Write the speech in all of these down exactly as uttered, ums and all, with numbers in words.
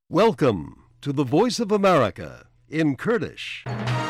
Welcome to the Voice of America in Kurdish.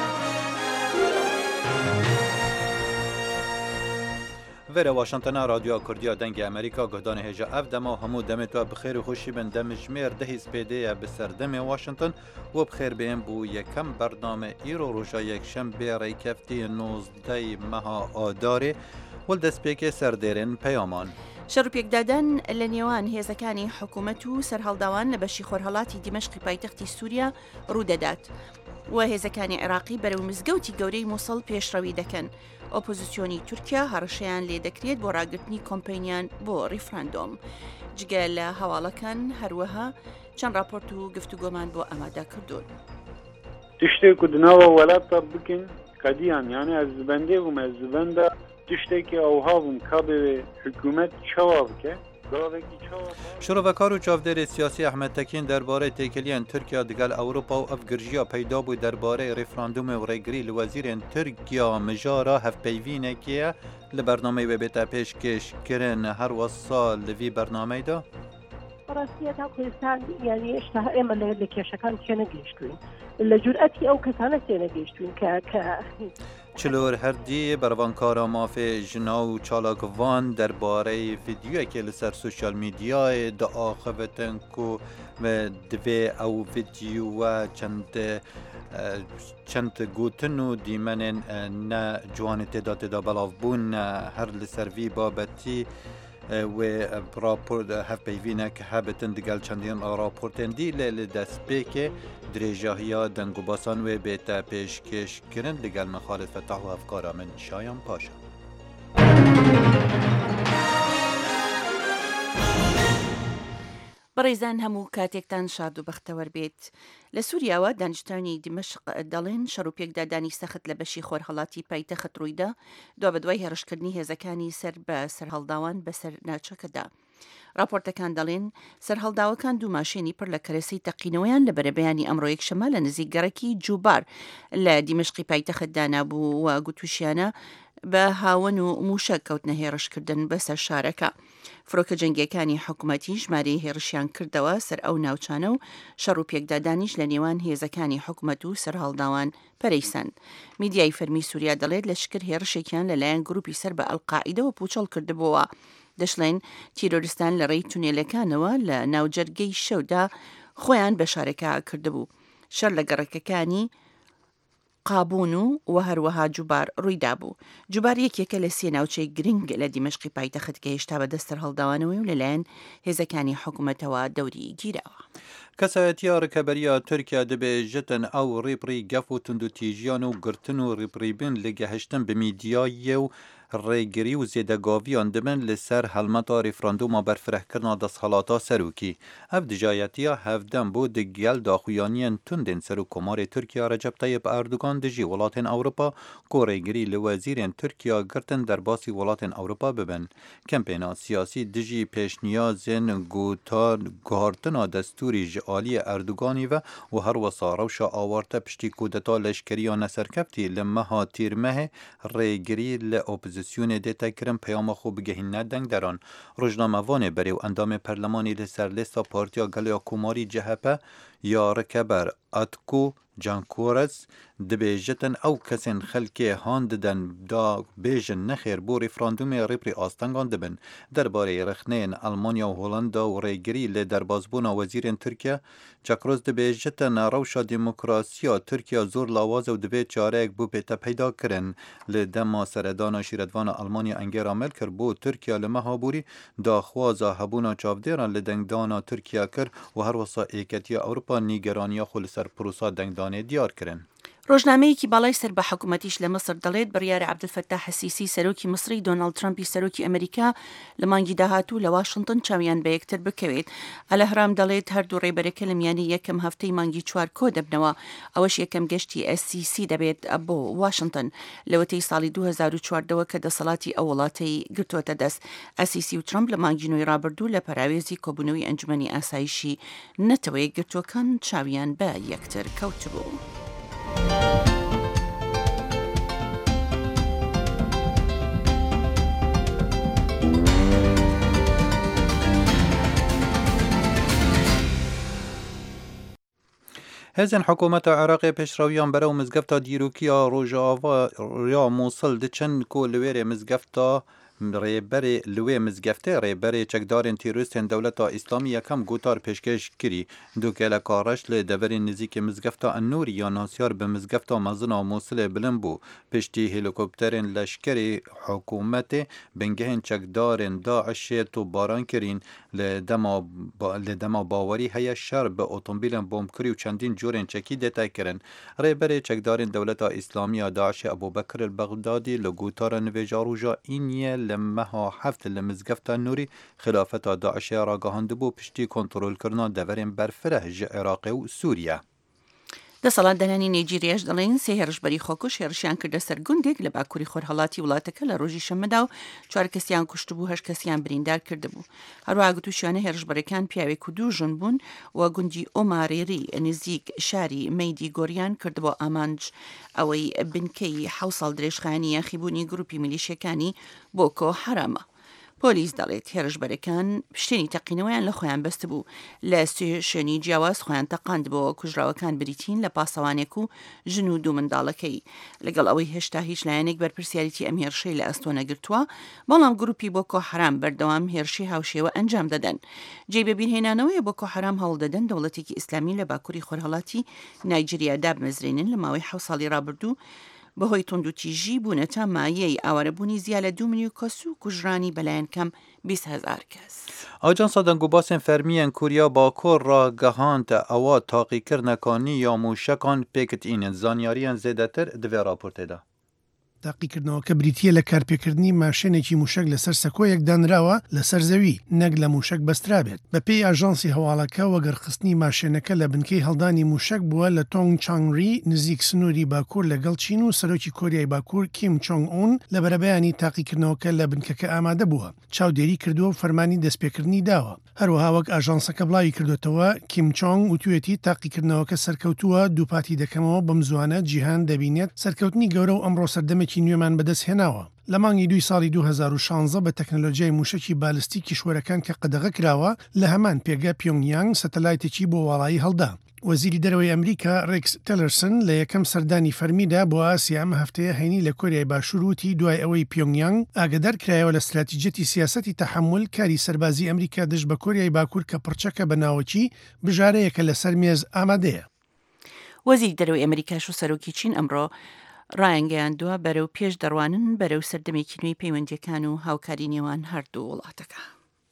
ویره واشنطن رادیو کردیا دنگ امریکا گهدان هجا اف دما همو دمت و بخیر و خوشی بن دم جمیر ده سپیده بسر دم واشنطن و بخیر بین بو یکم برنامه ایرو روشا یک شنبه ریکفتی نوزده مها آداره والدسپیک سردیرین پیامان شەڕپێک دادان لە نێوان هێزەکانی حکوومەت و سەرهەڵداوان لە بەشی خۆرهەڵاتی دیمەشقی پایتەختی سووریا ڕوودەدات و هێزەکانی عێراقی بەرەو مزگەوتی گەورەی مووسڵ پێشڕەوی دەکەن. ئۆپۆزیسیۆنی تورکیا هەڕەشەیان لێ دەکرێت بۆ ڕاگررتنی کۆمپینیان بۆ ڕیفراندۆم. جگە لە هەواڵەکان هەروەها چەند راپۆرت و گفتوگۆمان بۆ ئامادا کردوون. تشتێک و دناوە وڵاتە بکەین قەدیان یانە ئەز بەندێ بووم ئەز بەندە تشتێکی ئەوها بووم کا بێ حکوومەت چاوا بکە شروعکار و چاودێری سیاسی ئەحمەد تەکین دەربارەی تێکەلیان تورکیا دەگەل ئەوروپا و ئەفگرژیا پەیدا بوو دەربارەی ڕێفراندۆم و ڕێگری لە وەزیرên تورکیا مژارە هەفپەیڤینێکیە لە بەرنامەی وێبێتە پێشکەشکردن هەر وەسا لە وی بەرنامەیدا ڕاستیە تا کوردستان یعنی ئێشتا ئێمە لە کێشەکان تێ نەگەیشتوین لە جورئەتی ئەو کەسانە تێ نەگەیشتوین کە چلور هەردی بەڕەوانکارە مافێ ژنا و چالاکڤان دەربارەی ڤیدیۆیەکێ لەسەر سوشیال میدیایە دائاخەوێتن کو divê ew vîdyowe çend çend gotin û dîmenên ne ciwanê têda têda belav bûn her li ser vî babetî wê rapor hevpeyvînek hebetin digel çendîn raportên dîlê li destpêkê dirêjahiya dengobasan wê bête pêşkêşkirin digel mexalefeta û hevkara min Şayan Paşa. بەڕێزان هەموو کاتێکتان شاد و بەختەوەر بێت. لە سووریاوە دانیشتوانی دیمەشق دەڵێن شەڕوپێکدادانی سەخت لە بەشی خۆرهەڵاتی پایتەخت ڕوویدا دوا بەدوای هێرشکردنی هێزەکانی سەر بە سەرهەڵداوان بەسەر ناچەکەدا. راپۆرتەکان دەڵێن سەرهەڵداوەکان دوو ماشێنی پڕ لە کەرەسەی تەقینەوەیان لە بەرەبەیانی ئەمڕۆ یەکشەمە لە نزیک گەڕێکی جوبار لە دیمەشقی پایتەخت دانابوو و گوتوشیانە بە هاون و موشە کەوتنە هێرشکردن بەسەر شارەکە. فرۆکە جەنگیەکانی حکوومەتی ژمارەی هێرشیان کردەوە سەر ئەو ناوچانە و شەڕ و پێکدادانیش لە نێوان هێزەکانی حکوومەت و سەرهەڵداوان پەرەیسەند. میدیای فەرمی سووریا دەڵێت لە شکر هێرشێکیان لەلایەن گروپی سەر بە ئەڵقاعیدەوە پوچەڵ کردبووە. دەشڵێن تیرۆریستان لە ڕێی تونێلەکانەوە لە ناوجەرگەی شەودا خۆیان بە شارەکە کردبوو. شەر لە گەڕەکەکانی قابون و و هەروەها جوبار ڕوویدا بوو. جوبار یەکێکە لە سێ ناوچەی گرنگ لە دیمەشقی پایتەخت کە هێشتا بەدەست سەرهەڵداوانەوەی و لەلایەن هێزەکانی حکوومەتەوە دەوری گیراوە. کەسایەتیە ڕکەبەریە تورکیا دەبێژێتن ئەو ڕێپڕی گەف و توندوتیژیان و گرتن و ڕێپڕیبن لە گەهشتن بە میدیایە و ڕێگری و زێدەگاویان دەبن لەسەر هەڵمەتا ڕێفراندۆما بەرفرەهکردنا دەستهەڵاتا سەرۆکی. ئەف دژایەتیە هەفدەم بۆ دەگەل داخویانیان توندên ser û komarê Tirkiya Recep Tayyip Erdogan dijî welatên Ewropa ku rêgirî li wezîrên Tirkiya girtin derbasî welatên Ewropa bibin. Kempêna siyasî dijî pêşniyazên guhartina destûrî ji aliyê Erdoganî ve û her wesa rewşa awarte piştî kudeta leşkeriya neserkeftî li meha tîrmehê rêgirî li opozîsyonê dê tekirin peyama xwe bigehîne deng deran. Rojnamevanê berê û endamê perlemanî li ser lêsta Partiya Geleya Komarî C H P ya Rikeber Atku Cankores dibêjetin ew kesên xelkê han didin da bêjin nexêr bo rêfrandûmê rêprî astengan dibin. Derbarê rexneyên Almanya û Hollanda û rêgirî lê derbasbûna wezîrên Tirkiye, Çakros dibêjetin rewşa demokrasiya Tirkiya zor lawaz û divê çareyek bû pête peyda kirin. Li dema seredana şîretvana Almanya Angela Merkel bo Tirkiya li meha borî daxwaza hebûna çavdêran li dengdana Tirkiya kir û her wesa êketiya Ewropa nîgeraniya xwe li ser pîrosa dengdanê diyar kirin. ڕۆژنامەیەکی باڵای سەر بە حکوومەتیش لە مەسر دەڵێت بڕیارە عەبدولفەتاح السیسی سەرۆکی مصری دۆناڵد ترامپی سەرۆکی ئەمریکا لە مانگی داهاتوو لە واشنگتن چاویان بە یەکتر بکەوێت. ئەلەهرام دەڵێت هەردوو ڕێبەرەکە لە میانی یەکەم هەفتەی مانگی چوار کۆ دەبنەوە. ئەوەش یەکەم گەشتی ئەس سی سی دەبێت بۆ واشنگتن لەوەتەی ساڵی دوو هەزار و چواردەوە کە دەسەڵاتی ئەو وڵاتەی گرتووەتە دەست. ئەس سی سی و ترامپ لە مانگی نوێی ڕابردوو لە پەراوێزی کۆبوونەوەی ئەنجومەنی ئاسایشی نەتەوەی گرتووەکان چاویان بە یەکتر کەوتبوو. هزن حکومت عراق پیشرویان برای مزگفت دیروکیا روژاوا یا موصل دچن کو لویر مزگفت ریبری لوی مزگفته ریبری چکدارن تیروریستن دولت اسلامی یکم گوتار پیشکش کری دو که لکارش لدوری نزیک مزگفت النوری یا ناسیار به مزگفت مزن و موصل بلند بو پشتی هلیکوپترین لشکری حکومت بنگهن چکدارن داعش تو باران کرین لدما با لدما باوری هیا شر به اتومبیل بمب کری و چندین جورن چکی دتا کرن ریبری چکدارن دولت اسلامی داعش ابوبکر البغدادی لگوتار نویجاروجا اینیه لمها حفت لمزگفت نوری خلافت داعش را گهانده بو پشتی کنترل کردن دورین برفره ج عراق و سوریه. دەسەڵات دەنانی نایجیریاش دەڵێن سێ هێرشبەری خۆکوش هێرشیان کردە سەر گوندێک لە باکووری خۆرهەڵاتی وڵاتەکە لە ڕۆژی شەممەدا و چوار کەسیان کوشت بوو هەشت کەسیان بریندار کردبوو. هەروەها گوتوشیانە هێرشبەرەکان پیاوێک و دوو ژن بوون و گوندی ئۆمارێری نزیک شاری مەیدی گۆریان کردبوو ئامانج ئەوەی بنکەی حەوت ساڵ درێژخایەنی یاخیبوونی گروپی میلیشیەکانی بۆکۆ حەرامە. پۆلیس دەڵێت هێرشبەرەکان پشتێنی تەقینەوەیان لە خۆیان بەست بوو لە سێشێنی جیاواز خۆیان تەقاندبەوە کوژراوەکان بریتین لە پاسەوانێک و ژن و دوو منداڵەکەی لەگەڵ ئەوەی هێشتا هیچ لایەنێک بەرپرسیاریتی ئەم هێرشەی لە ئەستۆ نەگرتووە بەڵام گروپی بۆکۆ حەرام بەردەوام هێرشی هاوشێوە ئەنجام دەدەن. جێ بەبیرهێنانەوەی بۆکۆ حەرام هەوڵ دەدەن دەوڵەتێکی ئیسلامی لە باکووری خۆرهەڵاتی نایجیریا دابمەزرێنن لە ماوەی حەوت ساڵی ڕابردوو بەهۆی توندوتیژی بوونەتە مایەی ئاوارەبوونی زیاد لە دوو ملیۆن کەس و کوژرانی بەلایەن کەم بیست هەزار کەس. ئاجانسا دەنگوباسên فەرمیان کوریا باکۆر را گەهاندە ئەوە تاقیکردنەکانی یا موشەکان پێکتئینن زانیاریان زێدەتر divê raportêda. تاقیکردنەوەکە بریتیە لە کارپێکردنی ماشێنێکی موشک لەسەر سەکۆیەک دانراوە لەسەر زەوی نەک لە موشک بەسترابێت. بەپێی ئاژانسی هەواڵەکە وەگەرخستنی ماشێنەکە لە بنکەی هەڵدانی موشک بووە لە تۆنگ چانگری نزیک سنووری باکوور لەگەڵ چین و سەرۆکی کۆریای باکوور کیم چۆنگ ئون لە بەرەبەیانی تاقیکردنەوەکە لە بنکەکە ئامادە بووە. چاودێری کردووە و فەرمانی دەستپێکردنی داوە. هەروەها وەک ئاژانسەکە بڵاوی کردوێتەوە کیم چۆنگ وتوێتی تاقیکردنەوەکە سەرکەوتووە دووپاتی دەکەمەوە بەم زوانە جیهان دەبینێت سەرکەوتنی گەورە و ئەمڕۆ سەردەمێکی نوێمان بەدەست هێناوە. لە مانگی دوی ساڵی دوو هەزار و شانزە بە تەکنۆلۆژیای موشکی بالستیک کیشوەرەکان کە قەدەغە کراوە لە هەمان پێگە پیۆنگیانگ سەتەلایتێکی بۆ وڵایی هەڵدا. وەزیری دەرەوەی ئەمریکا ڕێکس تیلەرسن لە یەکەم سەردانی فەرمیدا بۆ ئاسیا ئەم هەفتەیە هەینی لە کۆریای باشوور وتی دوای ئەوەی پیۆنگیانگ ئاگدار کرایەوە لە استراتیجەتی سیاسەتی تەحمل کاری سەربازی ئەمریکا دژ بە کۆریای باکوور کە پڕچەکە بە ناوەکی بژارەیەکە لەسەر مێز ئامادەیە. وەزیری دەرەوەی ئەمریکاش و سەرۆکی چین ئەمڕۆ ڕایانگەیاندووە بەرەو پێش دەڕوانن بەرەو سەردەمێکی نوێی پەیوەندیەکان و هاوکاری نێوان هەردوو وڵاتەکە.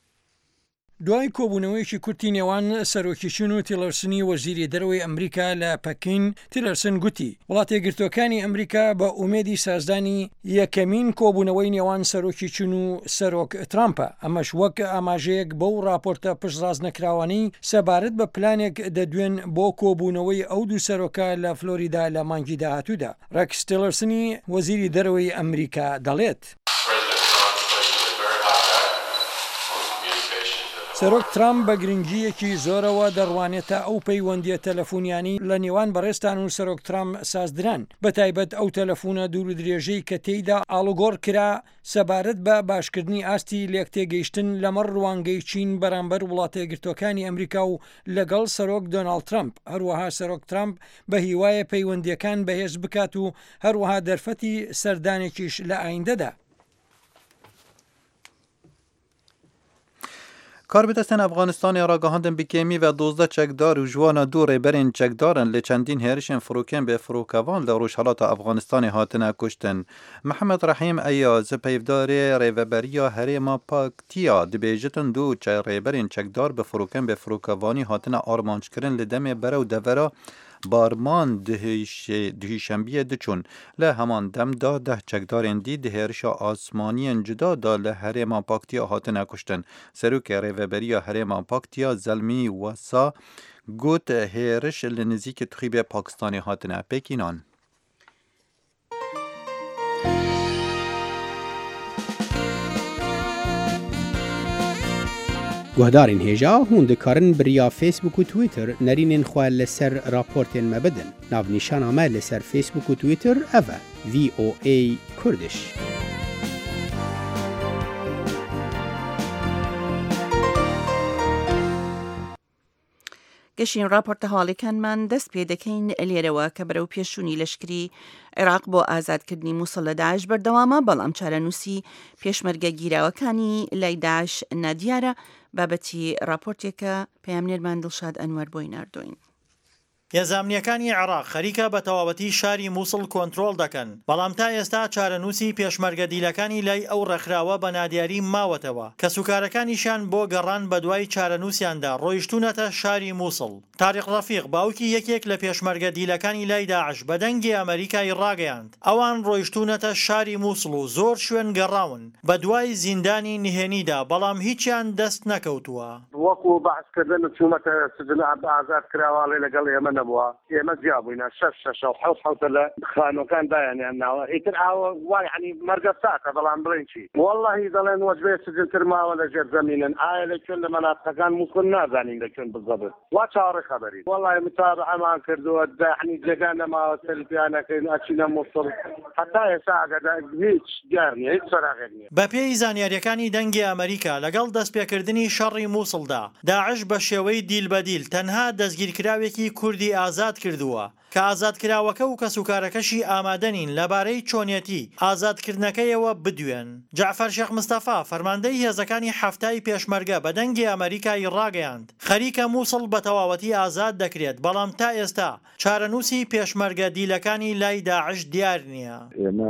دوای کۆبوونەوەیەکی کورتی نێوان سەرۆکی چین و تیلەرسنی وەزیری دەرەوەی ئەمریکا لە پەکین تیلەرسن گوتی وڵاتە یەکگرتووەکانی ئەمریکا بە ئومێدی سازدانی یەکەمین کۆبوونەوەی نێوان سەرۆکی چین و سەرۆک ترامپە ئەمەش وەک ئاماژەیەک بەو راپۆرتە پشتڕاست نەکراوانەی سەبارەت بە پلانێک دەدوێن بۆ کۆبوونەوەی ئەو دوو سەرۆکە لە فلۆریدا لە مانگی داهاتوودا. ڕێکس تیلەرسنی وەزیری دەرەوەی ئەمریکا دەڵێت سەرۆک ترامپ بە گرنگیەکی زۆرەوە دەڕوانێتە ئەو پەیوەندیە تەلەفۆنیانی لە نێوان بەڕێستان و سەرۆک ترامپ سازدران بەتایبەت ئەو تەلەفۆنە دوور و درێژەی کە تێیدا ئاڵوگۆڕ کرا سەبارەت بە باشکردنی ئاستی لێکتێگەیشتن لەمەڕ ڕوانگەی چین بەرامبەر وڵاتە یەکگرتووەکانی ئەمریکا و لەگەڵ سەرۆک دۆناڵد ترامپ. هەروەها سەرۆک ترامپ بە هیوایە پەیوەندیەکان بەهێز بکات و هەروەها دەرفەتی سەردانێکیش لە ئایندەدا. کاربدەستان ئەفغانستانی ڕاگەهاندن بکێمی و دۆزدە چەکدار و جوانە دوو ڕێبەرین چەکدارن لە چەندین هێرشên فڕۆکێن بێ فڕۆکەوان لە ڕۆژهەڵاتە ئەفغانستانی هاتنە کوشتن. محەممەد ڕەحیم ئەیاز پەیڤدارێ ڕێڤەبەریە هەرێما پاکتیا دەبێژتن دوو ڕێبەرین چەکدار بە فڕۆکەن بێ فڕۆکەوانی هاتنە ئارمانجکردن لە دەمێ بەرە و دەڤەرە بارمان دهیشەمبیە دچون لە هەمان دەمدا دە چەکدارên دی دهێرشە ئاسمانیên جودادا لە هەرێما پاکتیا هاتنە کوشتن. سەرۆکê rêveberiya هەرێما پاکتیا زەلمی وەسا گوت هێرش لە نزیکê تixîbê Pakistanê hatine pêkînan. گوهدارین هێژا هون دikarin biriya Facebook û Twitter nerînên xwe li ser raportên me bidin. Navnîşana me li ser Facebook û Twitter ev e V O A Kurdish. گەشین راپۆرتە هەواڵەکانمان دەست پێ دەکەین لێرەوە کە بەرەو پێشوونی لەشکری عێراق بۆ ئازادکردنی مووسڵ لە داعش بەردەوامە، بەڵام چارەنووسی پێشمەرگە گیراوەکانی لای داعش نادیارە. بابەتی راپۆرتێکە پەیامنێرمان دڵشاد ئەنوەر بۆی ناردوین. هێزانیەکانی عێراق خەریکە بە تەواوەتی شاری مووسڵ کۆنترۆڵ دەکەن، بەڵام تا ئێستا چارەنووسی پێشمەرگە دیلەکانی لای ئەو ڕێکخراوە بە نادیاری ماوەتەوە کە سوکارەکانیشان بۆ گەڕان بە دوای چارەنووسیاندا ڕۆیشتونەتە شاری مووسڵ. تاریق ڕەفیق باوکی یەکێک لە پێشمەرگە دیلەکانی لای داعش بە دەنگی ئەمریکای ڕاگەیاند ئەوان ڕۆیشتونەتە شاری مووسڵ و زۆر شوێن گەڕاون بە دوای زیندانی نهێنیدا، بەڵام هیچیان دەست نەکەوتووە. وەکو بەحثکردن چوومەتە سجن ئازاد کراوەڵێ لەگەڵ ئێمە نەبووە، ئێمە جیابووینە شەش شەش و حەوت حەوتە لە خانۆکان دایانیان ناوە ئیتر ئاوە وای عنی مەرگە ساکە، بەڵام بڵێن چی وەڵڵاهی دەڵێن وەجبێ سجنتر ماوە لە ژێر زەمینن، ئایا لەکوێن لە مەناطقەکان مووسڵ نازانین لەکوێن بزەبن، وا چاوەڕێ خەبەرین. وەڵڵاهی متابعەمان کردووە عنی جێگان نەماوە سەلفیانەکەین ئەچینە مووسڵ، هەتا ئێستا ئەگەدا هیچ دیار نییە، هیچ سەراغێک نییە. بە پێی زانیاریەکانی دەنگی ئەمریکا لەگەڵ دەستپێکردنی شەڕی مووسڵدا، داعش بە شێوەی دیلبەدیل تەنها دەستگیرکراوێکی کوردی ئازاد کردووە کە ئازادکراوەکە و کەسوکارەکەشی ئامادەنین لەبارەی چۆنیەتی ئازادکردنەکەیەوە بدوێن. جعفەر شێخ مستەفا فەرماندەی هێزەکانی هەفتای پێشمەرگە بە دەنگی ئەمریکای ڕاگەیاند خەریکە مووسڵ بە تەواوەتی ئازاد دەکرێت، بەڵام تا ئێستا چارەنووسی پێشمەرگە دیلەکانی لای داعش دیار نییە. ئێمە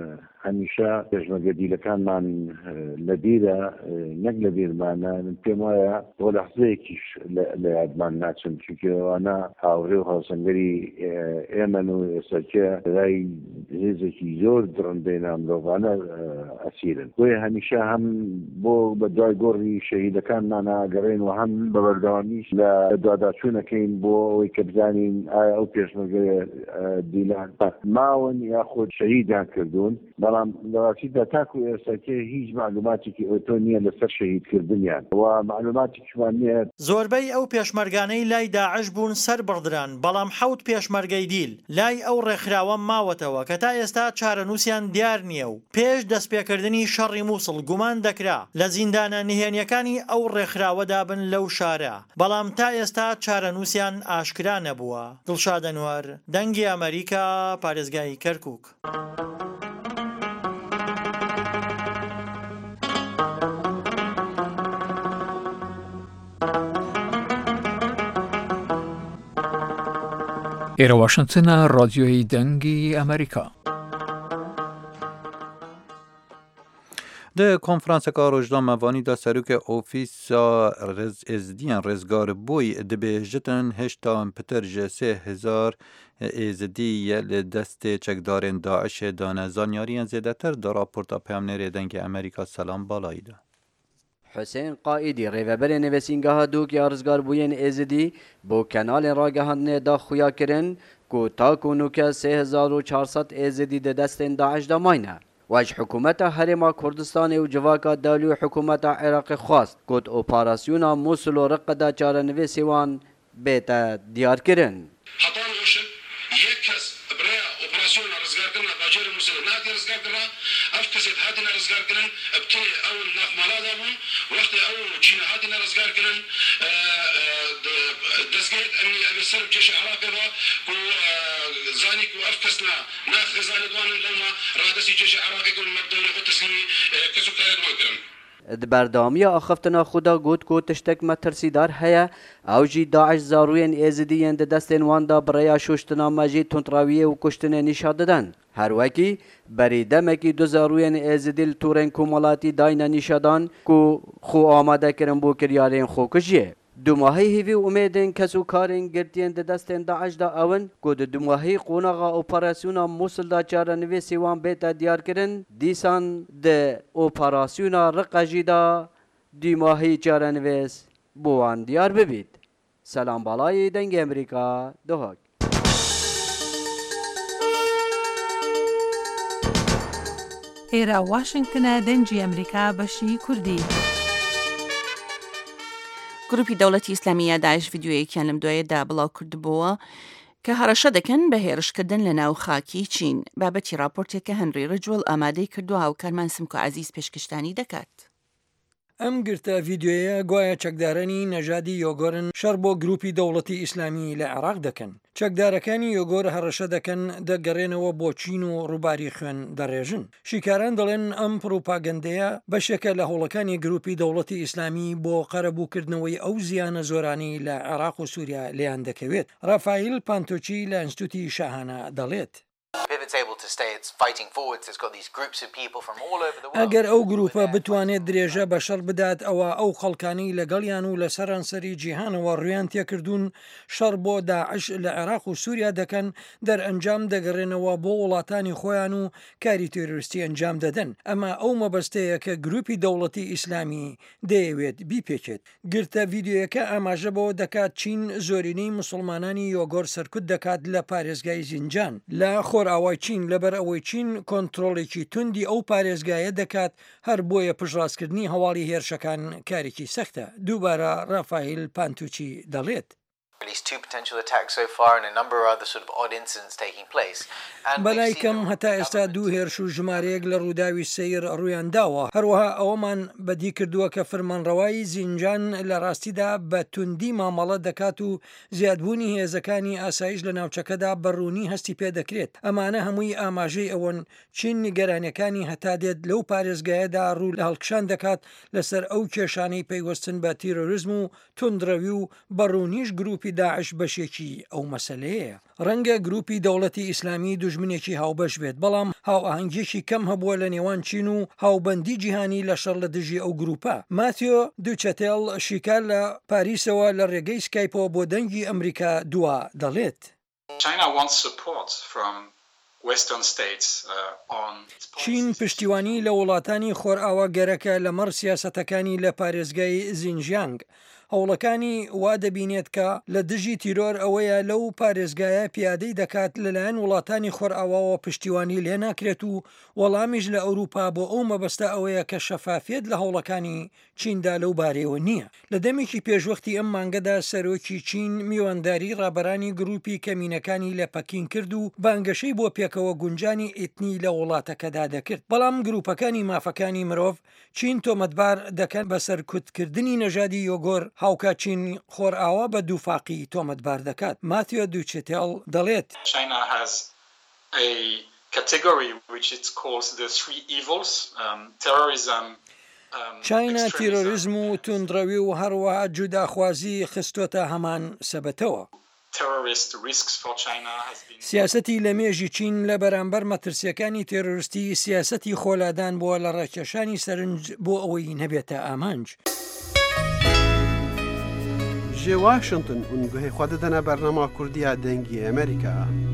هەمیشە پێشمەرگە دیلەکانمان لە بیرە نەک لە بیرمانە، پێم وایە بۆ لەحزەیەکیش لە یادمان ناچن، چونکەوانە هاوڕێ و هاوسەنگەری ئێمەن و ئێستاکە لای هێزێکی زۆر درڕندەی مرۆڤانە ئەسیرن. بۆیە هەمیشە هەم بۆ بە دوای گۆڕی شەهیدەکانمان ئاگەڕێن و هەم بە بەردەوامیش لە دواداچوونەکەین بۆ ئەوەی کە بزانین ئایا ئەو پێشمەرگە دیلان ماون یاخۆ شەهیدیان کردوون، بەڵام لەڕاستیدا تاکو ئێستاکە هیچ معلوماتێکی ئۆتۆ نییە لەسەر شەهیدکردنیان و معلوماتێکیشمان نییە. زۆربەی ئەو پێشمەرگانەی لای داعش بوون سەر بڕدران، بەڵام حەوت پێشمەرگەی دیل لای ئەو ڕێکخراوە ماوەتەوە کە تا ئێستا چارەنووسیان دیار نییە و پێش دەستپێکردنی شەڕی مووسڵ گومان دەکرا لە زیندانە نهێنیەکانی ئەو ڕێکخراوەدا بن لەو شارە، بەڵام تا ئێستا چارەنووسیان ئاشکرا نەبووە. دڵشاد ئەنوەر، دەنگی ئەمریکا، پارێزگای کەرکووک. ئێرە واشنگتنە، ڕادیۆی دەنگی ئەمریکا. د کنفرانسێکا ڕۆژنامەوانیدا سەرۆکە ئۆفیسا ئێزدیان ڕێزگار بووی دەبێژتن هێشتا پتر ji sê hezar êzidî ye li destê çekdarên Daişê dane. Zanyariyên zêdetir di raporta peyamnêrê dengê Amerîka Selam Balayî de. حسین قائدی ریوبر نویسینگاه دوک یا رزگار بوین ازدی بو کنال راگهاندنه دا خویا کرن کو تا کنو که سه هزار و چهارصد ازدی ده دستین داعش دا ماینه. واج حکومت هرما کردستان و جواکا دالو حکومت عراق خواست کد اپاراسیونا موسول و رق دا چار نویسیوان بیتا دیار کرن. حطان غشن یک کس برای اپاراسیونا رزگار کرن باجر موسول نادی رزگار کرن افکسید هادینا رزگار کرن ابتی اول ناف مالادا بون وقت اول جینا هادینا رزگار کرن دزگید امنی ابی سرب جيش عراقي ذا و زاني و افكسنا ناخ غزان دوان لما رادسي جيش عراقي كل مبدوري خود تسليمي كسو كايد مكرم بردامی آخفتنا خدا گوت کو تشتک مترسیدار هیا او جی داعش زاروین ازدیین ده دستین واندا برای شوشتنا مجی تونتراویه و کشتن نشاد دادن. هر وکی بری دمکی دو زاروین ازدیل تورن کومالاتی داین نشادان کو خو آماده کرن بو کریارین خو کجیه. دو ماهی هیوی امیدن کسو کارین گرتین ده دستین داعش دا اون کو دو ماهی قوناغا اپراسیونا موسل دا چاره نویسی وان بیتا دیار کرن دیسان ده اپراسیونا رقجی دا دو ماهی چاره نویس بوان دیار ببید. سلام بالای دنگ امریکا دوهاک. ئێرە واشنگتنە دەنجی ئەمریکا بەشی کوردی. گروپی دەوڵەتی ئیسلامیە داعش ڤیدیۆیەکیان لەم دوایەدا بڵاو کردبووە کە هەڕەشە دەکەن بە هێرشکردن لە ناو خاکی چین. بابەتی راپۆرتێکە هەنری ڕجوڵ ئامادەی کردو هاوکارمان سمکۆ عەزیز پێشکەشتانی دەکات. ئەم گرتە ڤیددیۆیە گوایە چەکدارانی نەژادی یۆگۆرن شەڕ بۆ گروپی دەوڵەتی ئیسلامی لە عێراق دەکەن. چەکدارەکانی یۆگۆر هەڕەشە دەکەن دەگەڕێنەوە بۆ چین و ڕووباری خوێن دەڕێژن. شیکاران دەڵێن ئەم پروپاگەندەیە بەشێکە لە هەوڵەکانی گروپی دەوڵەتی ئیسلامی بۆ قەرەبووکردنەوەی ئەو زیانە زۆرانی لە عێراق و سووریا لیان دەکەوێت. ڕافایل پانتۆچی لە ئینستیتوتی شاهانە دەڵێت. ئەگەر ئەو گروپە بتوانێت درێژە بە شەڕ بدات ئەوە ئەو خەڵکانی لەگەڵیان و لە سەرانسەری جیهانەوە ڕویان تێکردوون شەڕ بۆ داعش لە عێراق و سووریا دەکەن دەرئەنجام دەگەڕێنەوە بۆ وڵاتانی خۆیان و کاری تۆریستی ئەنجام دەدەن. ئەمە ئەو مەبەستەیە کە گروپی دەوڵەتی ئیسلامی دەیەوێت بیپێکێت. گرتە ڤیددیۆیەکە ئاماژە بەوە دەکات چین زۆرینەی مسلمانانی یۆگۆر سەرکوت دەکات لە پارێزگای زینجان لە خۆرئاوای چین لەبەر ئەوەی چین کۆنتترۆڵێکی توندی ئەو پارێزگایە دەکات هەر بۆیە پشڕاستکردنی هەواڵی هێرشەکان کارێکی سەختە. دووبارە ڕافایل پانتوچی دەڵێت. بەلای کەم هەتا ئێستا دوو هێرش و ژمارەیەک لە ڕووداوی سەیر ڕوویان داوە. هەروەها ئەوەمان بەدی کردووە کە فەرمانڕەوایی زینجان لە ڕاستیدا بە توندی مامەڵە دەکات و زیادبوونی هێزەکانی ئاسایش لە ناوچەکەدا بەڕوونی هەستی پێ دەکرێت. ئەمانە هەمووی ئاماژەی ئەوەن چین نیگەرانەکانی هەتا دێت لەو پارێزگایەدا ڕوو لە هەڵکشان دەکات لەسەر ئەو کێشانەی پەیوەستن بە تیرۆریزم و توندڕەوی و بەڕوونیش گروپی داعش بەشێکی ئەو مەسەلەیە. ڕەنگە گروپی دەوڵەتی ئیسلامی دوژمنێکی هاوبەش بێت، بەڵام هاو ئاهەنگێکی کەم هەبووە لە نێوان چین و هاوبەندی جیهانی لە شەڕ لە دژی ئەو گروپە. ماتیۆ دووچەتێڵ شیکار لە پاریسەوە لە ڕێگەی سکایپەوە بۆ دەنگی ئەمریکا دووە دەڵێت. چین پشتیوانی لە وڵاتانی خۆرئاوا گەرەکە لەمەڕ سیاسەتەکانی لە پارێزگای زینجیانگ. هەوڵەکانی وا دەبینێت کە لە دژی تیرۆر ئەوەیە لەو پارێزگایە پیادەی دەکات لەلایەن وڵاتانی خۆرئاواوە پشتیوانی لێ ناکرێت و وەڵامیش لە ئەوروپا بۆ ئەو مەبەستە ئەوەیە کە شەفافیت لە هەوڵەکانی چیندا لەو بارەوە نییە. لە دەمێکی پێشوەختی ئەم مانگەدا سەرۆکی چین میوانداری ڕابەرانی گروپی کەمینەکانی لە پەکین کرد و بانگەشەی بۆ پێکەوە گونجانی ئێتنی لە وڵاتەکەدا دەکرد. بەڵام گروپەکانی مافەکانی مرۆڤ چین تۆمەتبار دەکەن بە سەرکوتکردنی نەژادی یۆگۆر هاوکە چین خۆرئاوا بە دووفاقی تۆمەتبار دەکات. ماتیۆ دووچێتێڵ دەڵێت. چاینا تیرۆریزم و توندڕەوی و هەروەها جوداخوازی خستۆتە هەمان سەبەتەوە. سیاسەتی لە مێژی چین لە بەرامبەر مەترسیەکانی تێرۆریستی سیاسەتی خۆلادان بووە لە ڕاکێشانی سەرنج بۆ ئەوەی نەبێتە ئامانج. جێ واشنگتن ئونگوهەی خوا دەدەنە بەرنەما کوردیا دەنگی ئەمریکا.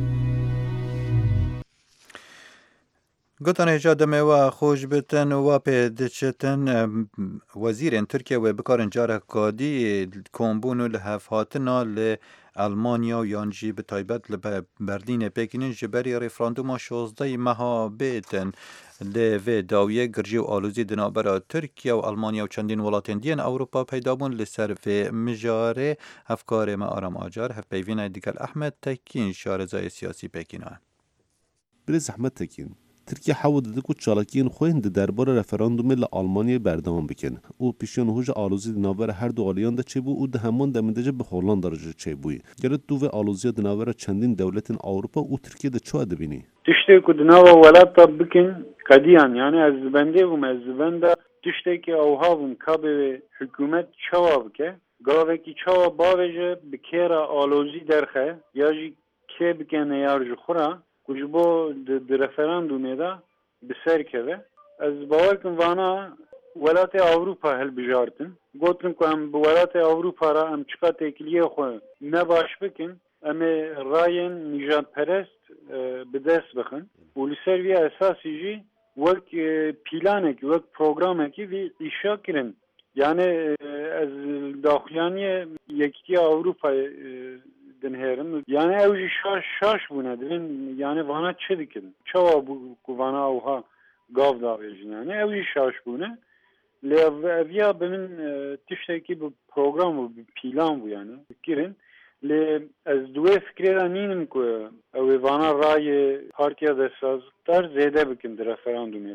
گوتان هێژا دەمەوە خۆش بتن و پێ دەچێتن وەزیرên Tirkiye wê bikarin carekadî kombûn û li hevhatina li Almanya û yan jî bi taybet li Berlînê Pêkînên ji berî rêferandûma şozdeyê meha bêtin lê vê dawiyê girjî û alûzî di navbera Tirkiye û Almanya û çendîn welatên diyên Ewropa peyda bûn li ser vê mijarê hevkarê me Aram Acar hevpeyvînê digel Ehmed Tekîn şarezayê siyasî Pêkînê. Birêz Ehmed Tekîn Tirkiye hewl dide ku çalakiyên xwe di derbara referandumê li Almanyayê berdewam bikin û pêşiyan hûja alozî di navbera her du aliyan de çêbû û di heman demê de jî bi Hollanda re jî çêbûyê. Gelek tu vê aloziya di navbera çendîn dewletên Ewropa û Tirkiye de çawa dibînî? Tiştê ku di nava welata bikin qediyan yani ez zibendê bûm ez zibenda tiştekî ewha bûm kabê wê hikûmet çawa bike gavekî çawa bavê ji bi kêra alozî derxe ya jî kê bike neyar ji xwe re ku ji bo di referandumê de bi ser keve. Ez bawer kim vana welatê Ewropa hilbijartin gotin ku em bi welatê Ewropa re em çiqa têkiliyê xwe ne baş bikin em ê rayên nîjadperest bi dest bixin û li ser vî esasî jî wek pîlanekî wek programekî vî îşa kirin. Yani ez daxuyaniyê Yekîtiya Ewropayê dinherim. Yani ew jî şaş şaş bûne divin yani vana çi dikin? Çawa bû ku vana ewha gav davêjin yani ew jî şaş bûne. Lê ev ya bi min tiştekî bi program û bi pîlan bû yani kirin. Lê ez duwê fikrê re nînim ku ew ê vana rayê Partiya Desaztar zêde bikin di referandumê de.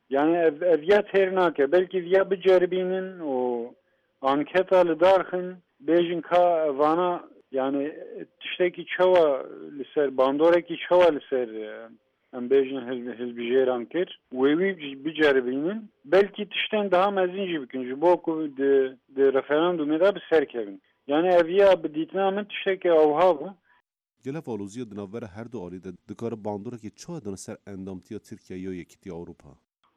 yani ev, evya ternake belki vya biceribinin o anketa li darxin bejin ka vana yani tişteki çava li ser bandoreki çava li ser em bejin hizbi jêran kir wê wî biceribinin belki tişten daha mezin jî bikin ji bo ku di di referandumê de bi serkevin yani evya bi dîtina min tiştekî awha bû. Gelek alûziya di navbera her du alî de dikare bandorekî çawa dana ser endamtiya Tirkiye ya Yekîtiya Avrupa?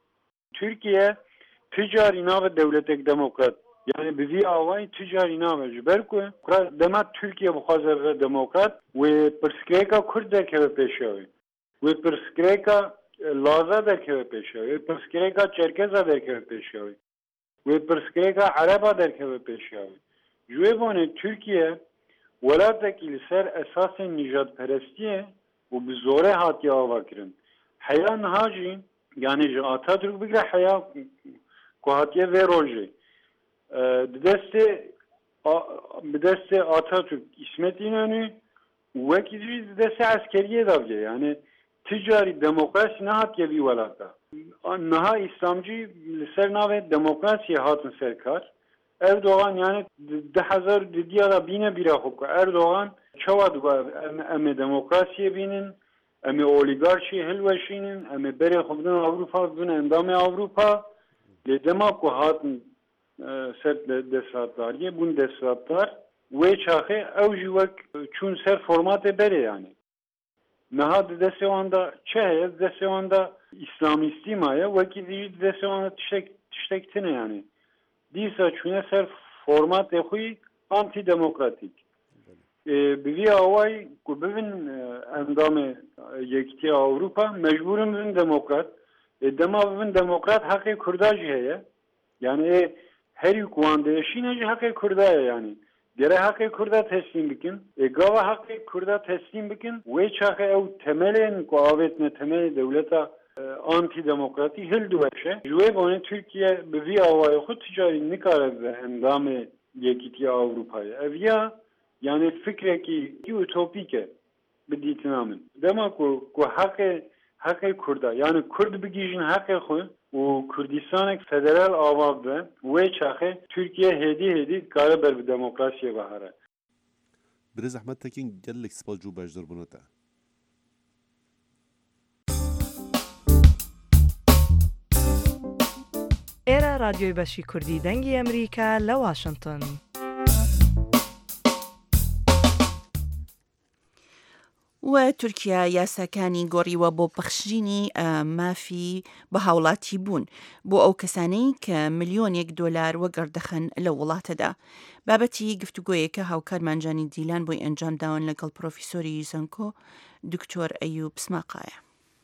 Türkiye ticari nave devletek demokrat yani bi vî awayî ticari nave ji ber ku dema Türkiye bixwaze ve demokrat wê pirsgirêka Kurd derkeve pêşawê wê pirsgirêka Laza derkeve pêşawê wê pirsgirêka Çerkeza derkeve pêşawê wê pirsgirêka Ereba derkeve pêşawê ji wê bonê Türkiye welatekî li ser esasên nîjadperestiyê û bi zorê hatiye avakirin heya niha jî yani ji Atatürk bigire heya ku hatiye vê rojê di destê bi destê Atatürk İsmet İnönü wekî jî di destê eskeriyê davye yani ticari demokrasî nehatiye vî welata niha İslamcî li ser navê demokrasiyê hatin serkar Erdoğan yani di hezar di diyara bîne bîra xwe Erdoğan çawa dibe em ê demokrasiyê bînin em ê oligarşî hilweşînin em ê berê xwe bidin Avrupa bibin endamê Avrupa lê dema ku hatin ser desthilatdariyê bûn desthilatdar wê çaxê ew jî wek çûn ser formatê berê yani niha di destê wan da çi heye di destê wan da İslamîstî maye wekî jî di destê wan da tiştek tiştek tune yani dîsa çûne ser formatê xwî antîdemokratik bi vî awayî ku bibin endamê Yekîtiya Avrupa mecbûrin bibin demokrat dema bibin demokrat heqê Kurda jî heye yani herî ku wan de eşîne jî heqê Kurda ye yani gere heqê Kurda teslîm bikin gava heqê Kurda teslîm bikin wê çaxê ew temelên ku avêtine temelê dewleta antîdemokratî hil diweşe ji wê bonê Tirkiye bi vî awayê xwe ticarî nikare bi endamê Yekîtiya Avropayê ev ya yani fikrekî ütopîk e bi dîtina min dema ku ku heqê heqê Kurda yani Kurd bigîjin heqê xwe û Kurdistanek federal ava be wê çaxê Tirkiye hêdî hêdî dikare ber bi demokrasiyê bihare. Bi zehmet tekin gelek spas cû bejdar bûne te. ئێرە رادیۆی بەشی کوردی دەنگی ئەمریکا لە واشنگتن. و تورکیا یاساکانی گۆڕیوە بۆ بەخشینی مافی بە هاوڵاتی بوون بۆ ئەو کەسانەی کە ملیۆنێک دۆلار وەگەردەخەن لە وڵاتەدا. بابەتی گفتوگۆیەکە هاوکارمانجانی دیلان بۆی ئەنجام داون لەگەڵ پرۆفیسۆری زەنکۆ دکتۆر ئەیوب سماقایە.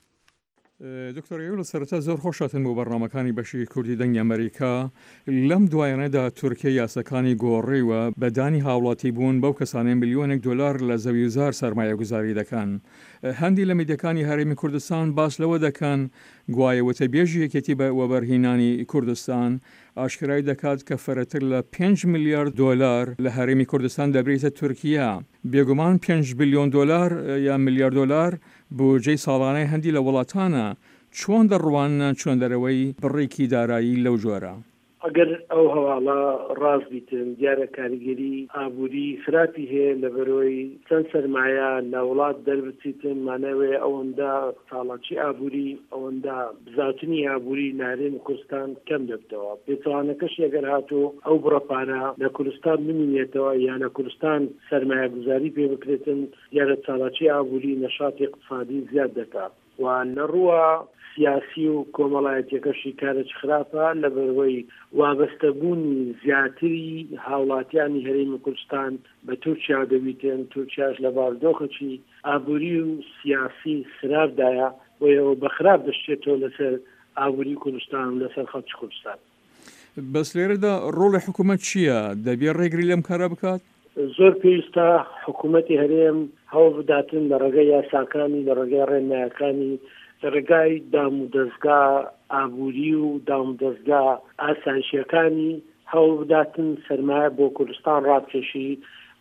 دکتۆر ئێوە لە سەرەتا زۆر خۆشاتن بۆ بەڕنامەکانی بەشی کوردی دەنگی ئەمریکا لەم دوایانەدا تورکیا یاساکانی گۆڕیوە بەدانی هاوڵاتی بوون بەو کەسانەی ملیۆنێک دۆلار لە زەویزار سەرمایە گوزاری دەکەن. هەندی لە میدیەکانی هەرێمی کوردستان باس لەوە دەکەن گوایە وتەبێژی یەکێتی بە وەبەرهێنانی کوردستان ئاشکرای دەکات کە فەرەتر لە پێنج ملیارد دۆلار لە هەرێمی کوردستان دەبرێتە تورکیا. بێگومان پێنج بیلیۆن دۆلار یا میلیارد دۆلار بودجەی ساڵانەی هەندی لە وڵاتانە چۆن دەڕوانە چۆن دەرەوەی بڕێکی دارایی لەو جۆرە. ئەگەر ئەو هەواڵە ڕاست بیتن دیارە کاریگەری ئابووری خراپی هەیە لە بەرۆی چەند سەرمایە لە وڵات دەربچیتن مانەوێ ئەوەندا ساڵاتی ئابووری ئەوەندا بزاتنی ئابووری نارێن کوردستان کەم دەبتەوە پێچوانەکەش ئەگەر هاتۆ ئەو بڕەپانە لە کوردستان بمینێتەوە یان لە کوردستان سەرمایە گوزاری پێ بکرێتن دیارە ساڵاتی ئابووری نەشاتی اقتصادی زیاد دەکات و لە ڕووە سیاسی و کۆمەڵایەتیەکەشی کارێک خراپە لە بەرەوەی وابەستەبوونی زیاتری هاوڵاتیانی هەرێمی کوردستان بە تورکیا دەبیتن تورکیاش لە باردۆخەکی ئابووری و سیاسی خراپدایە بۆیەوە بە خراپ دەشتێتەوە لەسەر ئابووری کوردستان و لەسەر خەڵکی کوردستان. بەس لێرەدا ڕۆڵی حکوومەت چییە؟ دەبێت ڕێگری لەم کارە بکات؟ زۆر پێویستە حکوومەتی هەرێم هەوڵ بداتن لە ڕێگەی یاساکانی لە ڕێگەی ڕێنمایەکانی لە ڕێگای دام و دەستگا ئابووری و دام و دەستگا ئاسایشیەکانی هەوڵ بداتن سەرمایە بۆ کوردستان ڕابکێشی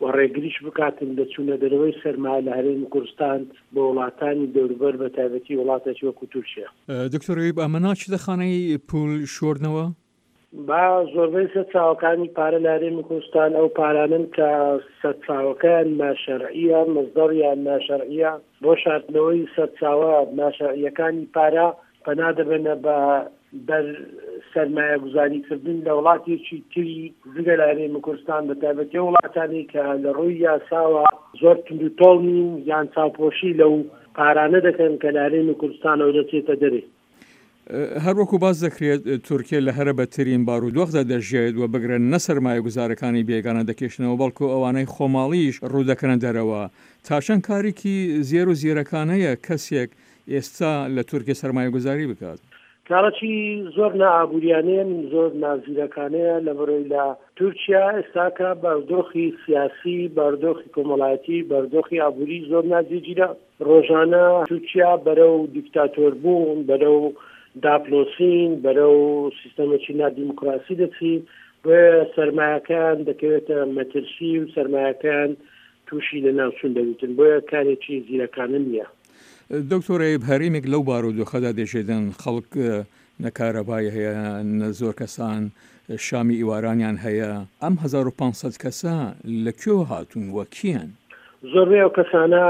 و ڕێگریش بکاتن لە چوونە دەرەوەی سەرمایە لە هەرێمی کوردستان بە وڵاتانی دەوروبەر بە تایبەتی وڵاتێکی وەکو تورکیا. دکتۆر ئەیوب ئەمە ناچێت لە خانەی پول شۆردنەوە؟ با زۆربەی سەرچاوەکانی پارە لە هەرێمی کوردستان ئەو پارانن کە سەرچاوەکان ناشەرعیە، مەزدەڕیان ناشەرعیە، بۆ شاردنەوەی سەرچاوە ناشەرعیەکانی پارە پەنا دەبێنە بە بەر سەرمایە گوزاریکردن لە وڵاتێکی تری زگە لە هەرێمی کوردستان بە تایبەتی وڵاتانی کە لە ڕووی یاساوە زۆر تونند و تۆڵ نین یان چاوپۆشی لەو پارانە دەکەن کە لە هەرێمی کوردستانەوە دەچێتە دەرێ. هەروەکو باز دەکرێت تورکیا لە هەرە بەترین بارودۆخدا دەژێت و بگرن نە سەرمایە گوزارەکانی بێگانە دەکێشنەوە بەڵکو ئەوانەی خۆماڵیش ڕوودەکەنە دەرەوە. تا چەند کارێکی زێر و زیرەکانەیە کەسێک ئێستا لە تورکیا سەرمایە گوزاری بکات؟ کارەکی زۆر نائابووریانەیە، زۆر نازیرەکانەیە لە بەرەوەی لە تورکیا ئێستاکە بەردۆخی سیاسی، بەردۆخی کۆمەڵایەتی، بەردۆخی ئابووری زۆر نازیجیرە. ڕۆژانە تورکیا بەرەو دیکتاتۆر بوون، بەرەو داپلۆسین، بەرەو سیستەمێکی نادیموکراسی دەچین، بۆیە سەرمایەکان دەکەوێتە مەترسی و سەرمایەکان تووشی لە ناوچوون دەبێتن، بۆیە کارێکی زیرەکانە نییە. دکتۆر ئەیوب هەرێمێک لەو بارودۆخەدا دەژێدن خەڵک نەکارەبای هەیە، زۆر کەسان شامی ئیوارانیان هەیە. ئەم هەزار و پانسەد کەسە لەکوێ هاتوون وە کیان؟ زۆربەی ئەو کەسانە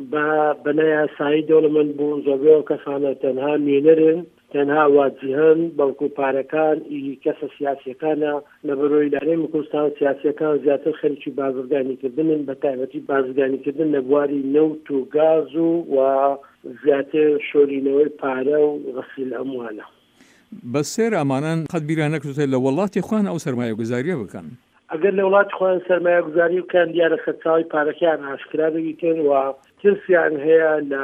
بە نەیاسایی دەوڵەمەند بوون، زۆربەی ئەو کەسانە تەنها مێنەرن، تەنها واجهن، بەڵکو پارەکان ئیلی کەسە سیاسیەکانە لە بەرۆی لە هەرێمی کوردستان سیاسیەکان زیاتر خەریکی بازرگانیکردنن، بە تایبەتی بازرگانیکردن لە بواری نەوت و گاز و و زیاتر شۆرینەوەی پارە و غەسیل ئەموالە. بە سێر ئەمانان قەت بیران نەکردوتە لە وڵاتی خۆیان ئەو سەرمایە گوزاریە بکەن؟ ئەگەر لە وڵاتی خۆیان سەرمایە گوزاری بکەن دیارە خەرچاوی پارەکەیان ئاشکرا دەبیتن و ترسیان هەیە لە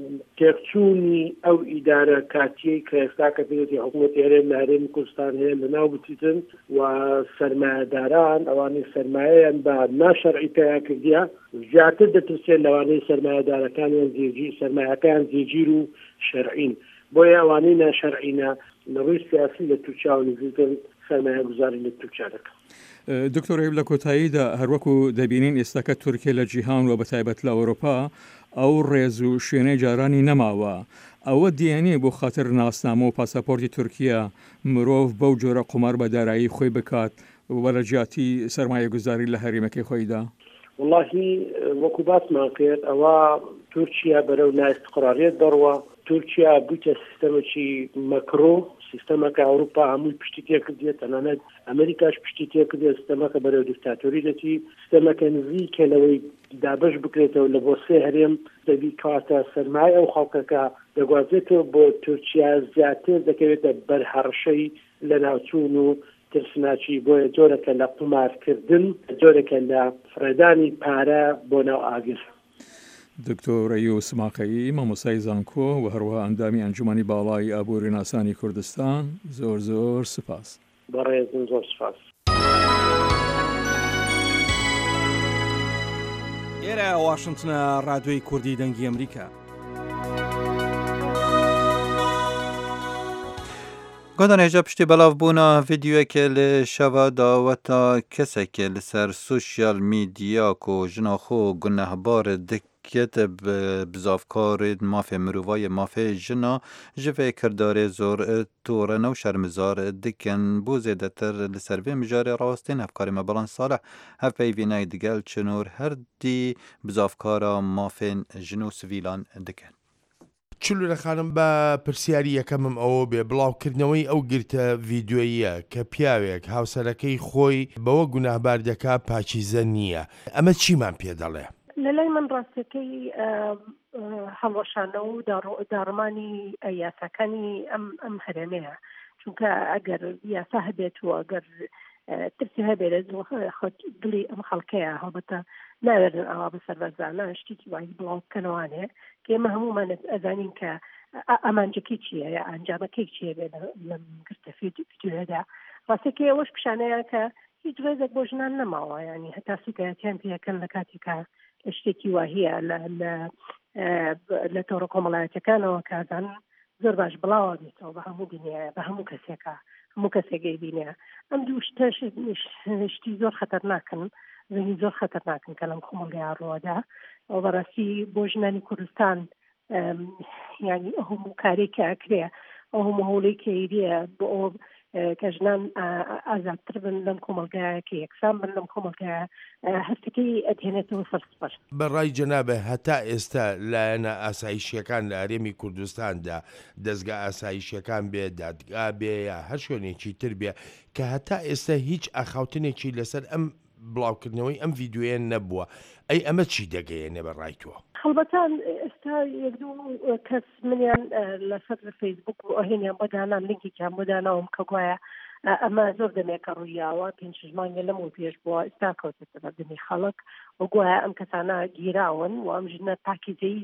تێکچوونی ئەو ئیدارە کاتیەی کە ئێستا کە پێویستی حکوومەتی هەرێم لە هەرێمی کوردستان هەیە لەناو بچیتن و سەرمایەداران ئەوانەی سەرمایەیان بە ناشەرعی پێیا کردیە زیاتر دەترسێن لەوانەی سەرمایەدارەکانیان جێگیر سەرمایەکان جێگیر و شەرعین، بۆیە ئەوانەی ناشەرعینە لە ڕووی سیاسی لە تورکیا و نزیکن سەرمایە گوزاری لە تورکیا دەکەن. دکتۆر ئەیوب لە کۆتاییدا هەروەکو دەبینین ئێستاکە تورکیا لە جیهان و بە تایبەت لە ئەوروپا ئەو ڕێز و شوێنەی جارانی نەماوە. ئەوە دیێنێ بۆ خاطر ناسنامە و پاسەپۆرتی تورکیا مرۆڤ بەو جۆرە قومار بە دارایی خۆی بکات وەرەجیاتی سەرمایە گوزاری لە هەرێمەکەی خۆیدا؟ وڵاهی وەکو باسمان کرد ئەوە تورکیا بەرەو نائستقراریەت دەڕوە. تورکیا بوویتە سیستەمێکی مەکرۆ، سیستەمەکە ئەوروپا هەمووی پشتی تێکردێت، تەنانەت ئەمریکاش پشتی تێکردێت، سیستەمەکە بەرەو دیکتاتۆری دەچی، سیستەمەکە نزیکە لەوەی دابش بکرێتەوە لە بۆ سێ هەرێم دەبی کاتە سەرمایە ئەو خەڵکەکە دەگوازێتەوە بۆ تورکیا زیاتر دەکەوێتە بەرهەڕشەی لە ناوچوون و ترسناچی، بۆیە جۆرەکە لە قمارکردن، جۆرەکە لە فرێدانی پارە بۆ ناو ئاگر. دکتۆر ئەیوب سماقەیی مامۆستای زانکۆ و هەروەها ئەندامی ئەنجومەنی باڵای ئابووری ناسانی کوردستان، زۆر زۆر سپاس. بەڕێزم زۆر سپاس. ئێرە واشنتنە ڕادیۆی کوردی دەنگی ئەمریکا. گۆدان هێژە پشتی بەڵاوبوونا ڤیدیۆیەکێ لە شەوا داوەتە کەسێکێ لەسەر سوشیال میدیا کۆ ژناخۆ گونەهبار دکێتە بزافکارێ مافێ مرۆڤایە مافێ ژنا ji vê kirdarê zor torena û şermizar dikin bû zêdetir li ser vê mijarê rawastên hevkarê me belan saleh hevpeyvînayê digel çinor her dî bizavkara mafên jin û sivîlan dikin. چلوونەخانم بە پرسیاری یەکەمم ئەوە بێ بڵاوکردنەوەی ئەو گرتە ڤیددیۆیە کە پیاوێک هاوسەرەکەی خۆی بەوە گوناهبار دەکا پاچیزە نییە. ئەمە چیمان پێ دەڵێ؟ لە لای من ڕاستەکەی هەڵەشانە و داڕمانی یاساکانی ئەم ئەم هەرێمەیە، چونکە ئەگەر یاسا هەبێت و ئەگەر ترسی هەبێت دڵی ئەم خەڵکەیە هەڵبەتە ناوێرن ئەوا بەسەربەرزانە شتێکی وای بڵاو بکەنەوانێ کە ئێمە هەمومان ئەزانین کە ئەمانجەکەی چییە یا ئەنجامەکەی چیە بێ لەم گرتە ڤیدیۆدا. ڕاستەکەی ئەوەش پیشانەیە کە هیچ ڕێزێک بۆ ژنان نەماوە، ینی هەتا سوکایەتیان پێەکەن لە کاتێکە شتێکی واهەیە لە تۆڕە کۆمەڵایەتەکانەوە کازان زۆر باش بڵاوە بێتەوە بە هەموو دنیاە بە هەموو کەسێکە هەموو کەسێکی بینێ. ئەم دوو شتی زۆر خەتەرناکن زنی زۆر خەتەرناکن کە لەم کۆمەڵگەیان ڕۆدا ئەو بەڕاستی بۆ ژنانی کوردستان ینی ئەو هەموو کارێک کە ئەکرێ ئەو هەموو هەوڵەی کە ئیدە بۆ ئەو کە ژنان ئازادتر بن لەم کۆمەڵگایە کە یەکسان بن لەم کۆمەڵگایە هەستەکەی ئەدهێنێتەوە سەرسپەر. بەڕای جەنابە هەتا ئێستا لایەنە ئاسایشیەکان لە هەرێمی کوردستاندا دەستگا ئاسایشیەکان بێ دادگا بێ یا هەر شوێنێکی تر بێ کە هەتا ئێستا هیچ ئاخاوتنێکی لەسەر ئەم بڵاوکردنەوەی ئەم ڤیددیوەیە نەبووە ئەی ئەمە چی دەگەیەنێ بەڕایتوە؟ هەڵبەتان ئێستا یەک دوو کەس منیان لەسەر فەیسبوک ئۆهێنیان بەدانان لینکێکیان بۆداناوم کە گوایە ئەمە زۆر دەمێکە ڕوویاوە پێنج ژمانگە لەمەوە پێش بووە ئێستا کەوتێتە بەردەمی خەڵک و گوایە ئەم کەسانە گیراون و ئەم ژنە پاکیزەی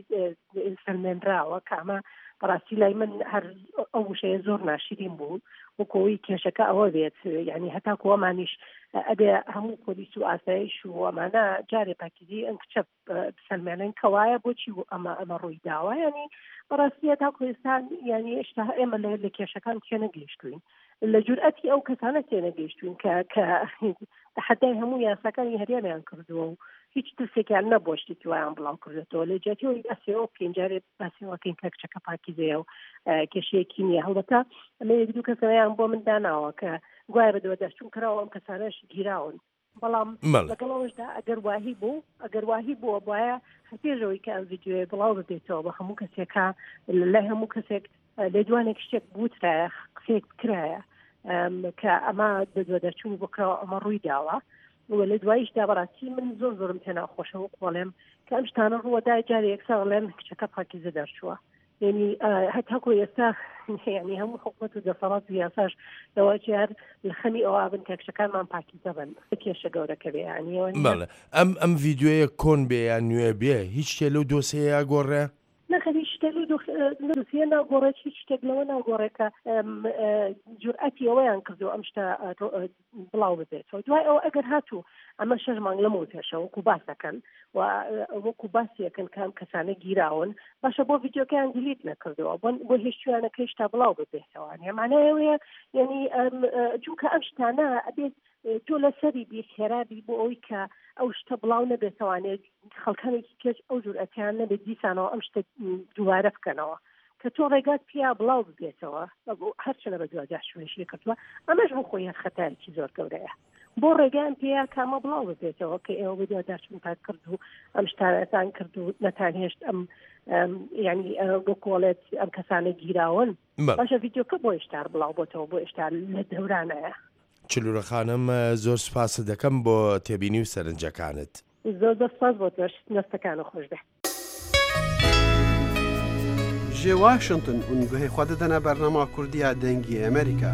سەلمێنراوە کە ئەمە بەڕاستی لای من هەر ئەو وشەیە زۆر ناشرین بوو و کۆی کێشەکە ئەوە بێت یعنی هەتا کۆمانیش ئەبێ هەموو پۆلیس و ئاسایش و ئەمانە جارێ پاکیزی ئەم کچە بسەلمێنن کەوایە بۆچی ئەمە ئەمە ڕووی داوە ینی بەڕاستی هەتا کوردستان ینی ئێشتا ئێمە لە کێشەکان تێ نەگەیشتوین لە جورئەتی ئەو کەسانە تێ نەگەیشتوین کە کە حەدای هەموو یاساکانی هەرێمیان کردووە و هیچ ترسێکیان نەبۆشتی توایان بڵاو کردێتەوە لە جێتەوەی ئەسێەوە پێنجارێ باسیەوەکەین کە کچەکە پاکیزەیە و کێشەیەکی نییە هەڵبەتە ئەمە یەک دوو کەسەیان بۆ من داناوە کە گوایە بەدەوە دەستچوون کراوە ئەم کەسانەش گیراون بەڵام لەگەڵەوەشدا ئەگەر واهی بوو ئەگەر واهی بووە بایە هەپێژەوەی کە ئەم ڤیدیۆیە بڵاو ببێتەوە بە هەموو کەسێکە لای هەموو کەسێک لە دوانێک شتێک بوترایە قسێک بکرایە کە ئەمە بەدوە دەرچوونی بۆکراوە ئەمە ڕووی داوە و لە دواییشدا بەڕاستی من زۆر زۆرم پێ ناخۆشەوە قۆڵێم کە ئەم شتانە ڕووەدای جارێ یەکسا بڵێن کچەکە پاکیزە دەرچووە یعنی هەتاکۆ ئێستا ینی هەموو حکومەت و دەسەڵات و یاساش لەواجی هەر لە خەمی ئەوە بن کە کچەکانمان پاکیزە بن کێشە گەورەکە بێ ینی ئەم ئەم ڤیددیوەیە کۆن بێ یان نوێ بێ هیچ شتێ لەو دۆسەیە گۆڕێ نەخەری شتێک دروستیە ناگۆڕێت هیچ شتێک لەوە ناگۆڕێکە جورئەتی ئەوەیان کردو ئەم شتە بڵاو ببێتەوە دوای ئەوە ئەگەر هاتوو ئەمە شەش مانگ لەمەوە پێشە وەکو باسەکەن و وەکو باسیەکەن کام کەسانە گیراون باشە بۆ ڤیدیۆکەیان دیلیت نەکردەوە بۆ هیچ شوێنەکەی شتا بڵاو ببێتەوە معنایەوەیە یعنی چونکە ئەم شتانە ئەبێت تۆ لەسەری بی خێرابی بۆ ئەوەی کە ئەو شتە بڵاو نەبێتەوانێت خەڵکانێکی کەس ئەو جورئەتیان نەبێت دیسانەوە ئەم شتە دووارە بکەنەوە کە تۆ ڕێگات پیا بڵاو ببێتەوە هەرچەنە بە دوجار شوێنشی کردووە ئەمەش بۆ خۆی خەتارێکی زۆر گەورەیە بۆ ڕێگەیان پێیا کامە بڵاو ببێتەوە کە ئێوە بە دوجارچون پاک کرد و ئەم شتانەتان کرد و نەتانهێشت ئەم ینی بۆ کۆڵێت ئەم کەسانە گیراون باشە ڤیدیۆکە بۆ ئێشتار بڵاو بۆتەوە بۆ ئێشتا لە دەورانەیە. چلوورە خانم زۆر سپاس دەکەم بۆ تێبینی و سەرنجەکانت زۆر زۆر سپاس بۆ تۆش نەستەکانە خۆش بێ. ژێ واشنگتن ئونگوهەی خوا دەدەنە بەرنامە کوردیە دەنگی ئەمریکا.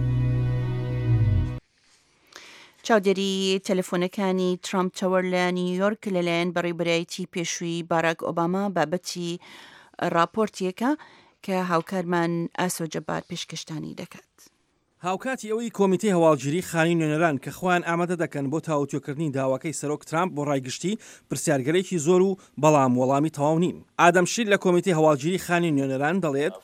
چاودێری تەلەفۆنەکانی ترامپ تەوەر لە نیویۆرک لەلایەن بەڕێوەبەرایەتی پێشووی باراک ئۆباما بابەتی راپۆرتێکە کە هاوکارمان ئاسۆ جەبار پێشکەشتانی دەکات. هاوکاتی ئەوەی کۆمیتەی هەواڵگیری خانی نوێنەران کە خۆیان ئامادە دەکەن بۆ تاوتوێکردنی داواکەی سەرۆک ترامپ بۆ ڕایگشتی پرسیارگەرێکی زۆر و بەڵام وەڵامی تەواو نین. ئادەم شیر لە کۆمیتەی هەواڵگیری خانی نوێنەران دەڵێت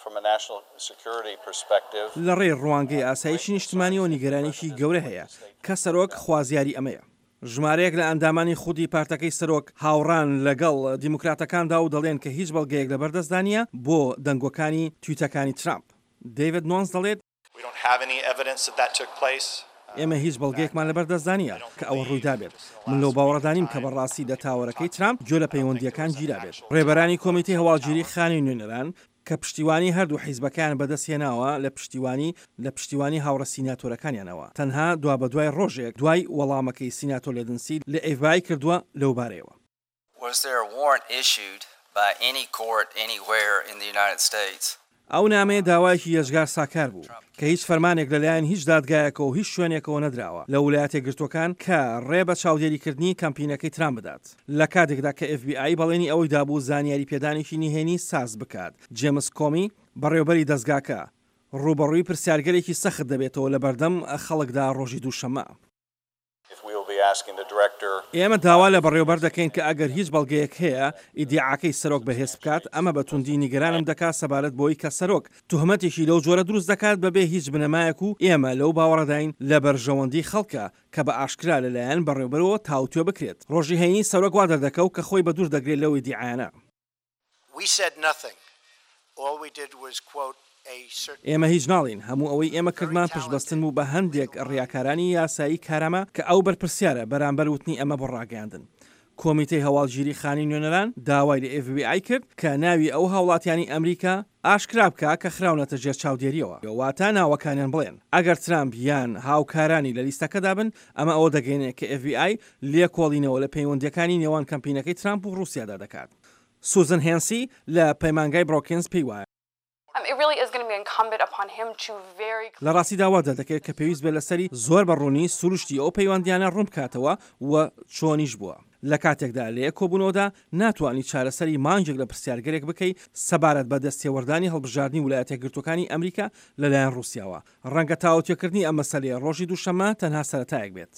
لە ڕێی ڕوانگەی ئاسایشی نیشتمانی و نیگەرانێکی گەورە هەیە کە سەرۆک خوازیاری ئەمەیە. ژمارەیەک لە ئەندامانی خودی پارتەکەی سەرۆک هاوڕان لەگەڵ دیموکراتەکاندا و دەڵێن کە هیچ بەڵگەیەک لە بەردەستدانە بۆ دەنگۆکانی تویتەکانی ترامپ. دەیڤد نۆنز دەڵێت ئێمە هیچ بەڵگەیەکمان لەبەر دەستدانە کە ئەوە ڕوویدا بێت. من لەو باوەڕدانیم کە بەڕاستی لە تاوەرەکەی ترامپ گوێ لە پەیوەندیەکان گیرا بێت. ڕێبەرانی کۆمیتەی هەواڵگیری خانی نوێنەران کە پشتیوانی هەردوو حیزبەکان بەدەستهێناوە لە پشتیوانی لە پشتیوانی هاوڕە سیناتۆرەکانیانەوە تەنها دوا بە دوای ڕۆژێک دوای وەڵامەکەی سیناتۆر لێدنسی لە ئێف بی آی کردووە لەو بارەیەوە. ئەو نامەیە داوایەکی یەشگار ساکار بوو کە هیچ فەرمانێک لەلایەن هیچ دادگایەکە و هیچ شوێنێکەوە نەدراوە لە ویلایەتە گرتوەکان کە ڕێ بە چاودێریکردنی کەمپینەکەی ترامپ بدات لە کاتێکدا کە ئێف بی آی بەڵێنی ئەوەی دابوو زانیاری پێدانێکی نهێنی ساز بکات. جێمس کۆمی بەڕێوەبەری دەستگاکە ڕوبەڕووی پرسیارگەرێکی سەخت دەبێتەوە لە بەردەم خەڵکدا ڕۆژی دووشەمە. ئێمە داوا لە بەڕێوەبەر دەکەین کە ئەگەر هیچ بەڵگەیەک هەیە ئیدیعاکەی سەرۆک بەهێز بکات ئەمە بە توندی نیگەرانم دەکات سەبارەت بۆی کە سەرۆک توهمەتێکی لەو جۆرە دروست دەکات بەبێ هیچ بنەمایەک و ئێمە لەو باوەڕداین لە بەرژەوەندی خەڵکە کە بە ئاشکرا لەلایەن بەڕێوەبەرەوە تاوتوێ بکرێت. ڕۆژی هەینی سەرۆک وا دەردەکەوت کە خۆی بە دوور دەگرێت لەو ئیدیعایانە. ئێمە هیچ ناڵین هەموو ئەوەی ئێمە کردمان پشتبەستن بوو بە هەندێک ڕیاکارانی یاسایی کارەمە کە ئەو بەرپرسیارە بەرامبەر وتنی ئەمە بۆ ڕاگەاندن. کۆمیتەی هەواڵگیری خانی نوێنەران داوای لە ئێف بی ئای کرد کە ناوی ئەو هاوڵاتیانی ئەمریکا ئاشکرا بکە کە خراونەتە ژێر چاودێریەوە واتە ناوەکانیان بڵێن ئەگەر ترامپ یان هاوکارانی لە لیستەکەدا بن ئەمە ئەوە دەگەینێت کە ئێف بی ئای لێکۆڵینەوە لە پەیوەندیەکانی نێوان کەمپینەکەی ترامپ و رووسیادا دەکات. سوزن هێنسی لە پەیمانگای بڕۆکینز پێی وایە لە ڕاستی داوا دەدەکەێت کە پێویست بێت لەسەری زۆر بەڕوونی سروشتی ئەو پەیوەندیانە ڕوون بکاتەوە و چۆنیش بووە. لە کاتێکدا لە یەک کۆبوونەوەدا ناتوانانی چارەسەری مانجێک لە پرسیارگەرێک بکەیت سەبارەت بە دەستێوەردانی هەڵبژاردننی ویلایەتە یەکگرتووەکانی ئەمریکا لەلایەن رووسیاوە. ڕەنگە تاوتوێکردنی ئەم مەسەلەیە ڕۆژی دووشەممە تەنها سەرەتایەک بێت.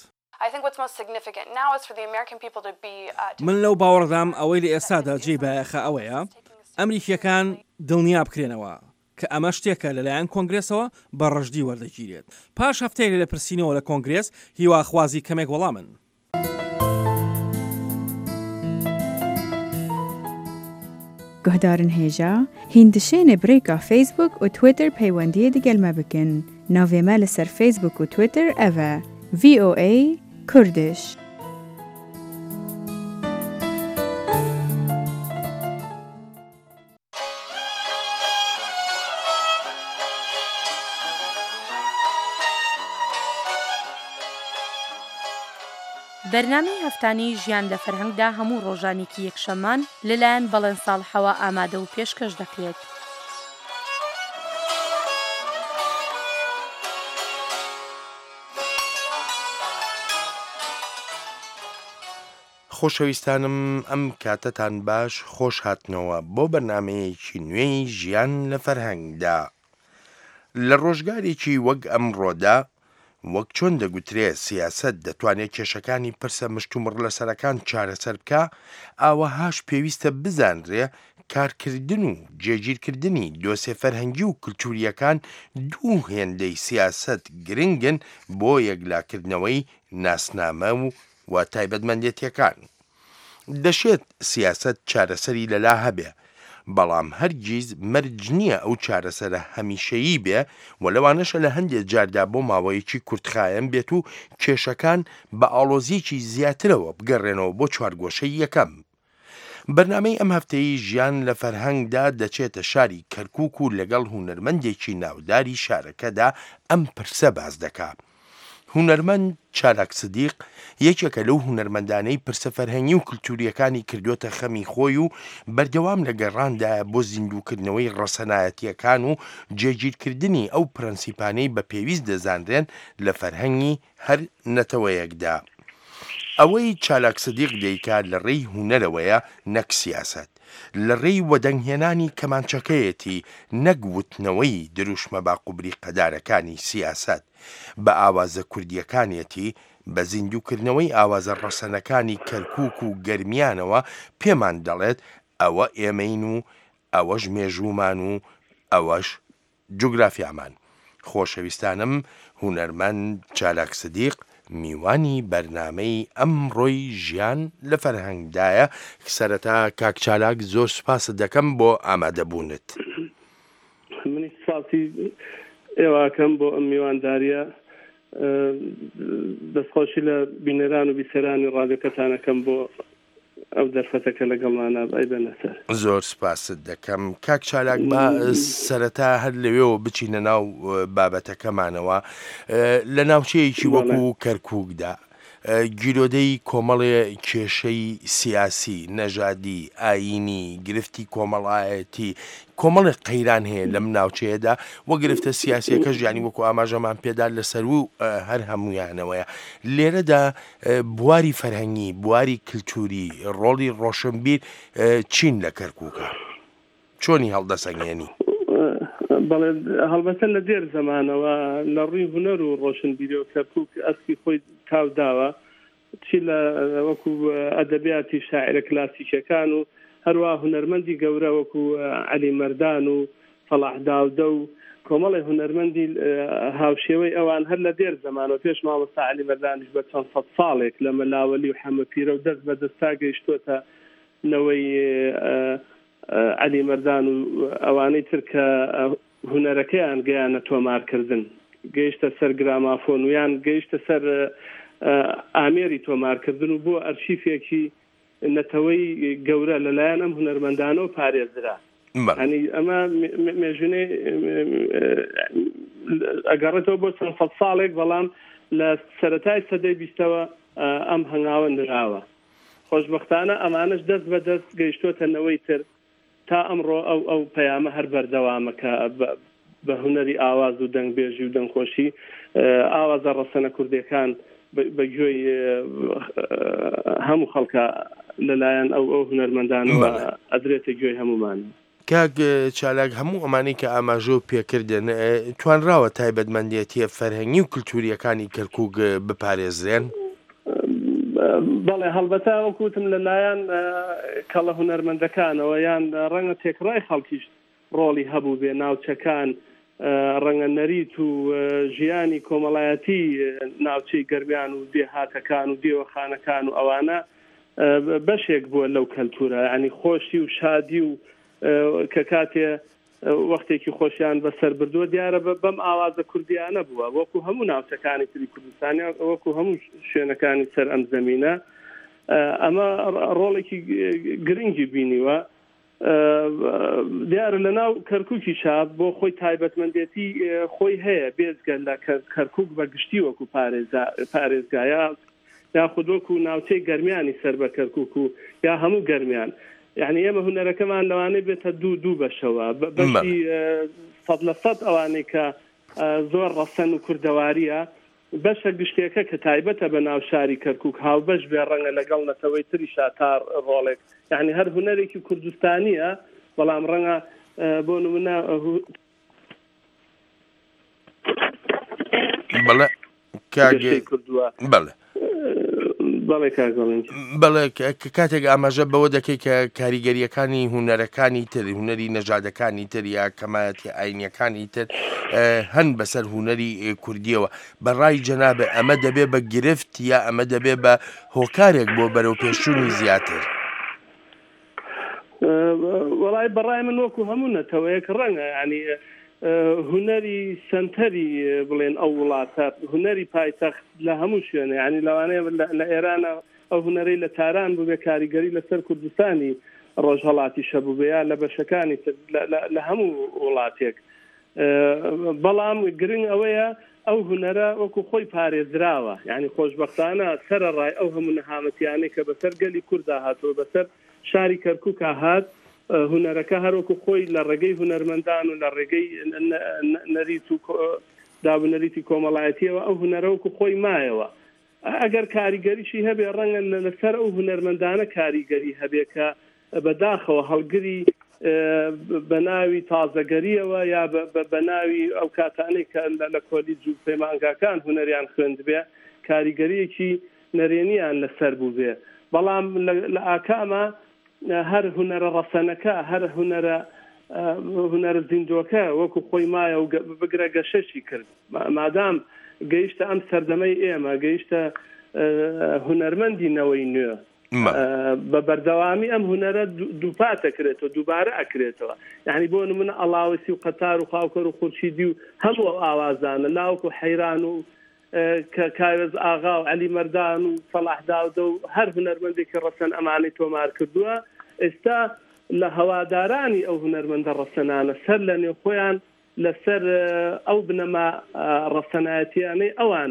من لەو باوەڕدام ئەوەی لە ئێستادا جێی بایەخە ئەوەیە ئەمریکیەکان دڵنیا بکرێنەوە کە ئەمە شتێکە لەلایەن کۆنگرێسەوە بە ڕژدی وەردەگیرێت. پاش هەفتەیە لە پرسیینەوە لە کۆنگرێس هیواخوازی کەمێک وەڵامن. گهدارن هێژا هیندشێنێ برێکا فیسبوک و تویتر پەیوەندیە دگەلمە بکن. ناوێمە لەسەر فیسبوک و تویتر ئەڤە ڤی ئۆ ئەی کوردش. بەرنامەی هەفتانی ژیان لە فەرهەنگدا هەموو ڕۆژانێکی یەکشەمان لەلایەن بەڵێن ساڵحەوە ئامادە و پێشکەش دەکرێت. خۆشەویستانم ئەم کاتەتان باش خۆش هاتنەوە بۆ بەرنمەیەکی نوێی ژیان لە فەرهەنگدا. لە ڕۆژگارێکی وەک ئەمڕۆدا وەک چۆن دەگوترێت سیاست دەتوانێت کێشەکانی پرسە مشت و مڕ لەسەرەکان چارەسەر بکە ئاوەهاش پێویستە بزانرێ کارکردن و جێگیرکردنی دۆسێ فەرهەنگی و کلتوریەکان دوو هێندەی سیاست گرنگن بۆ یەکلاکردنەوەی ناسنامە و و تایبەتمەندێتیەکان. دەشێت سیاست چارەسەری لەلا هەبێ بەڵام هەرگیز مەرج نییە ئەو چارەسەرە هەمیشەیی بێ و لەوانەشە لە هەندێک جاردا بۆ ماوەیەکی کورتخایەن بێت و کێشەکان بە ئاڵۆزیەکی زیاترەوە بگەڕێنەوە بۆ چوارگۆشەی یەکەم. بەرنامەی ئەم هەفتەیە ژیان لە فەرهەنگدا دەچێتە شاری کەرکووک و لەگەڵ هونەرمەندێکی ناوداری شارەکەدا ئەم پرسە باز دەکات. هونەرمەند چالاک سدیق یەکێکە لەو هونەرمەندانەی پرسە فەرهەنگی و کلتوریەکانی کردوتە خەمی خۆی و بەردەوام لە گەڕاندایە بۆ زیندووکردنەوەی ڕەسەنایەتیەکان و جێگیرکردنی ئەو پرەنسیپانەی بە پێویست دەزانرێن لە فەرهەنگی هەر نەتەوەیەکدا. ئەوەی چالاک سدیق دەیکات لە ڕێی هونەرەوەیە نەک سیاست، لە ڕێی وەدەنگهێنانی کەمانچەکەیەتی نەگوتنەوەی دروشمە باقوبری قەدارەکانی سیاست بە ئاوازە کوردیەکانیەتی بە زیندووکردنەوەی ئاوازە ڕەسەنەکانی کەرکووک و گەرمیانەوە پێمان دەڵێت ئەوە ئێمەین و ئەوەش مێژوومان و ئەوەش جوگرافیامان. خۆشەویستانم هونەرمەند چالاک سدیق میوانی بەرنامەی ئەمڕۆی ژیان لە فەرهەنگدایە. سەرەتا کاک چالاک زۆر سوپاست دەکەم بۆ ئامادەبوونت. منی سپاسی ئێواکەم بۆ ئەم میوانداریە، دەستخۆشی لە بینەران و بیسەرانی ڕادیۆکەتانەکەم بۆ ئەو دەرفەتەکە لەگەڵمانە بای بەنەسەر. زۆر سپاست دەکەم کاک چالاک با سەرەتا هەر لەوێەوە بچینە ناو بابەتەکەمانەوە. لە ناوچەیەکی وەکو کەرکووکدا گیرۆدەی کۆمەڵێ کێشەی سیاسی، نەژادی، ئاینی، گرفتی کۆمەڵایەتی، کۆمەڵێک قەیران هەیە لەم ناوچەیەدا وە گرفتە سیاسیەکەش ژیانی وەکو ئاماژەمان پێدا لەسەر و هەر هەمویانەوەیە. لێرەدا بواری فەرهەنگی، بواری کلتوری، ڕۆڵی ڕۆشنبیر چین لە کەرکووکە چۆنی هەڵدەسەنگێنی؟ بەڵێ هەڵبەتە لە دێر زەمانەوە لە ڕووی هونەر و ڕۆشنبیری و کەرکووک ئەسکی خۆی تاوداوە چی لە وەکو ئەدەبیاتی شاعرە کلاسیکەکان و هەروە هونەرمەندی گەورە وەکو عەلی مەردان و فەڵاح داودە و کۆمەڵی هونەرمەندی هاوشێوەی ئەوان هەر لە دێر زەمانەوە پێش مامۆستا عەلی مەردانیش بە چەند سەد ساڵێک لە مەلاوەلی و حەمەپیرە و دەست بە دەستا گەیشتوتە نەوەی عەلی مەردان و ئەوانەی تر کە هونەرەکەیان گەیانە تۆمارکردن گەیشتە سەر گرامافۆن ویان گەیشتە سەر ئامێری تۆمارکردن و بۆ ئەرشیفێکی نەتەوەی گەورە لەلایەن ئەم هونەرمەندانەوە پارێزرا. ینی ئەمە مێژونەی ئەگەڕێتەوە بۆ چەند سەد ساڵێک بەڵام لە سەرەتای سەدەی بیستەوە ئەم هەنگاوە نراوە. خۆشبەختانە ئەمانش دەست بە دەست گەیشتۆتە نەوەی تر تا ئەمڕۆ ئەو ئەو پەیامە هەر بەردەوامەکە بە هونەری ئاواز و دەنگبێژی و دەنگخۆشی ئاوازە ڕەسەنە کوردیەکان بە گوێی هەموو خەڵکە لەلایەن ئەو ئەو هونەرمەندانەوە ئەدرێتە گوێی هەمومان. کاک چالاک هەموو ئەمانەی کە ئاماژۆ پێکردن توانراوە تایبەتمەندێتیە فەرهەنگی و کللتوریەکانی کەرکووک بپارێزرێن؟ بەڵێ هەڵبەتا وەکوتم لەلایەن کەڵە هونەرمەندەکانەوە یان ڕەنگە تێکڕای خەڵکیش ڕۆڵی هەبوو بێ ناوچەکان ڕەنگە نەریت و ژیانی کۆمەڵایەتی ناوچەی گەرمیان و دێهاتەکان و دێوەخانەکان و ئەوانە بەشێک بووە لەو کەلتورە ینی خۆشی و شادی و کە کاتێ وەختێکی خۆشیان بەسەر بردووە دیارە بەم ئاوازە کوردیانە بووە وەکو هەموو ناوچەکانی تری کوردستانی وەکو هەموو شوێنەکانی سەر ئەم زەمینە ئەمە ڕۆڵێکی گرنگی بینیوە. دیارە لە ناو کەرکووکی شاب بۆ خۆی تایبەتمەندێتی خۆی هەیە بێزگە لە کەرکووک بەگشتی وەکو پارێزگایە یاخود وەکو ناوچەی گەرمیانی سەر بە کەرکووک و یا هەموو گەرمیان. یعنی ئێمە هونەرەکەمان لەوانەیە بێتە دوو دوو بەشەوە بەشی سەد لە سەد ئەوانەی کە زۆر ڕەسەن و کوردەواریە بەشە گشتێکە کە تایبەتە بە ناو شاری کەرکووک هاوبەش بێ ڕەنگە لەگەڵ نەتەوەی تری شاتار ڕۆڵێک یعنی هەر هونەرێکی کوردستانیە بەڵام ڕەنگە بۆ نمونە بەڵێ کردووە بەڵێ بەڵێ کاتێک ئاماژە بەوە دەکەی کە کاریگەریەکانی هونەرەکانی تر هونەری نەژادەکانی تر یا کەمایەتی ئاینیەکانی تر هەن بەسەر هونەری کوردیەوە بەڕای جەنابێ ئەمە دەبێ بە گرفت یا ئەمە دەبێ بە هۆکارێک بۆ بەرەو پێشوونی زیاتر؟ وەڵای بەڕای من وەکو هەموو نەتەوەیەک ڕەنگە ینی هونەری سنتەری بڵێن ئەو وڵاتە هونەری پایتەخت لە هەموو شوێنە ینی لەوانەیە لە ئێرانە ئەو هونەرەی لە تاران بوو بێ کاریگەری لەسەر کوردستانی ڕۆژهەڵاتی شەبوو بێ یا لە بەشەکانی لە هەموو وڵاتێک بەڵام گرنگ ئەوەیە ئەو هونەرە وەکو خۆی پارێزراوە یعنی خۆشبەختانە سەرەڕای ئەو هەموو نەهامەتیانەی کە بەسەر گەلی کووردا هاتووە بەسەر شاری کەرکووک هات هونەرەکە هەروەکو خۆی لە ڕێگەی هونەرمەندان و لە ڕێگەی نەریت و دابنەریتی کۆمەڵایەتیەوە ئەو هونەرەوەکو خۆی مایەوە ئەگەر کاریگەریشی هەبێ ڕەنگە لەسەر ئەو هونەرمەندانە کاریگەری هەبێ کە بەداخەوە هەڵگری بە ناوی تازەگەریەوە یا بە ناوی ئەو کاتانەی کە لە کۆلیج و پەیمانگاکان هونەریان خوێند بێ کاریگەریەکی نەرێنیان لەسەر بوو بێ بەڵام لە ئاکامە هەر هونەرە ڕەسەنەکە هەر هونەرە هونەرە زیندوەکە وەکو خۆی مایە و بگرە گەشەشی کرد مادام گەیشتە ئەم سەردەمەی ئێمە گەیشتە هونەرمەندی نەوەی نوێ بە بەردەوامی ئەم هونەرە دووپات ئەکرێتەوە دووبارە ئەکرێتەوە یعنی بۆ نمونە ئەڵاوسی و قەتار و خاوکەر و خورشیدی و هەموو ئاوازانە لاوەکو حەیران و کە کاوێز ئاغا و عەلی مەردان و فەڵاح داودە و هەر هونەرمەندێکی ڕەسەن ئەمانەی تۆمار کردووە ئێستا لە هەوادارانی ئەو هونەرمەندە ڕەسەنانە سەر لە نێو خۆیان لەسەر ئەو بنەما ڕەسەنایەتیانەی ئەوان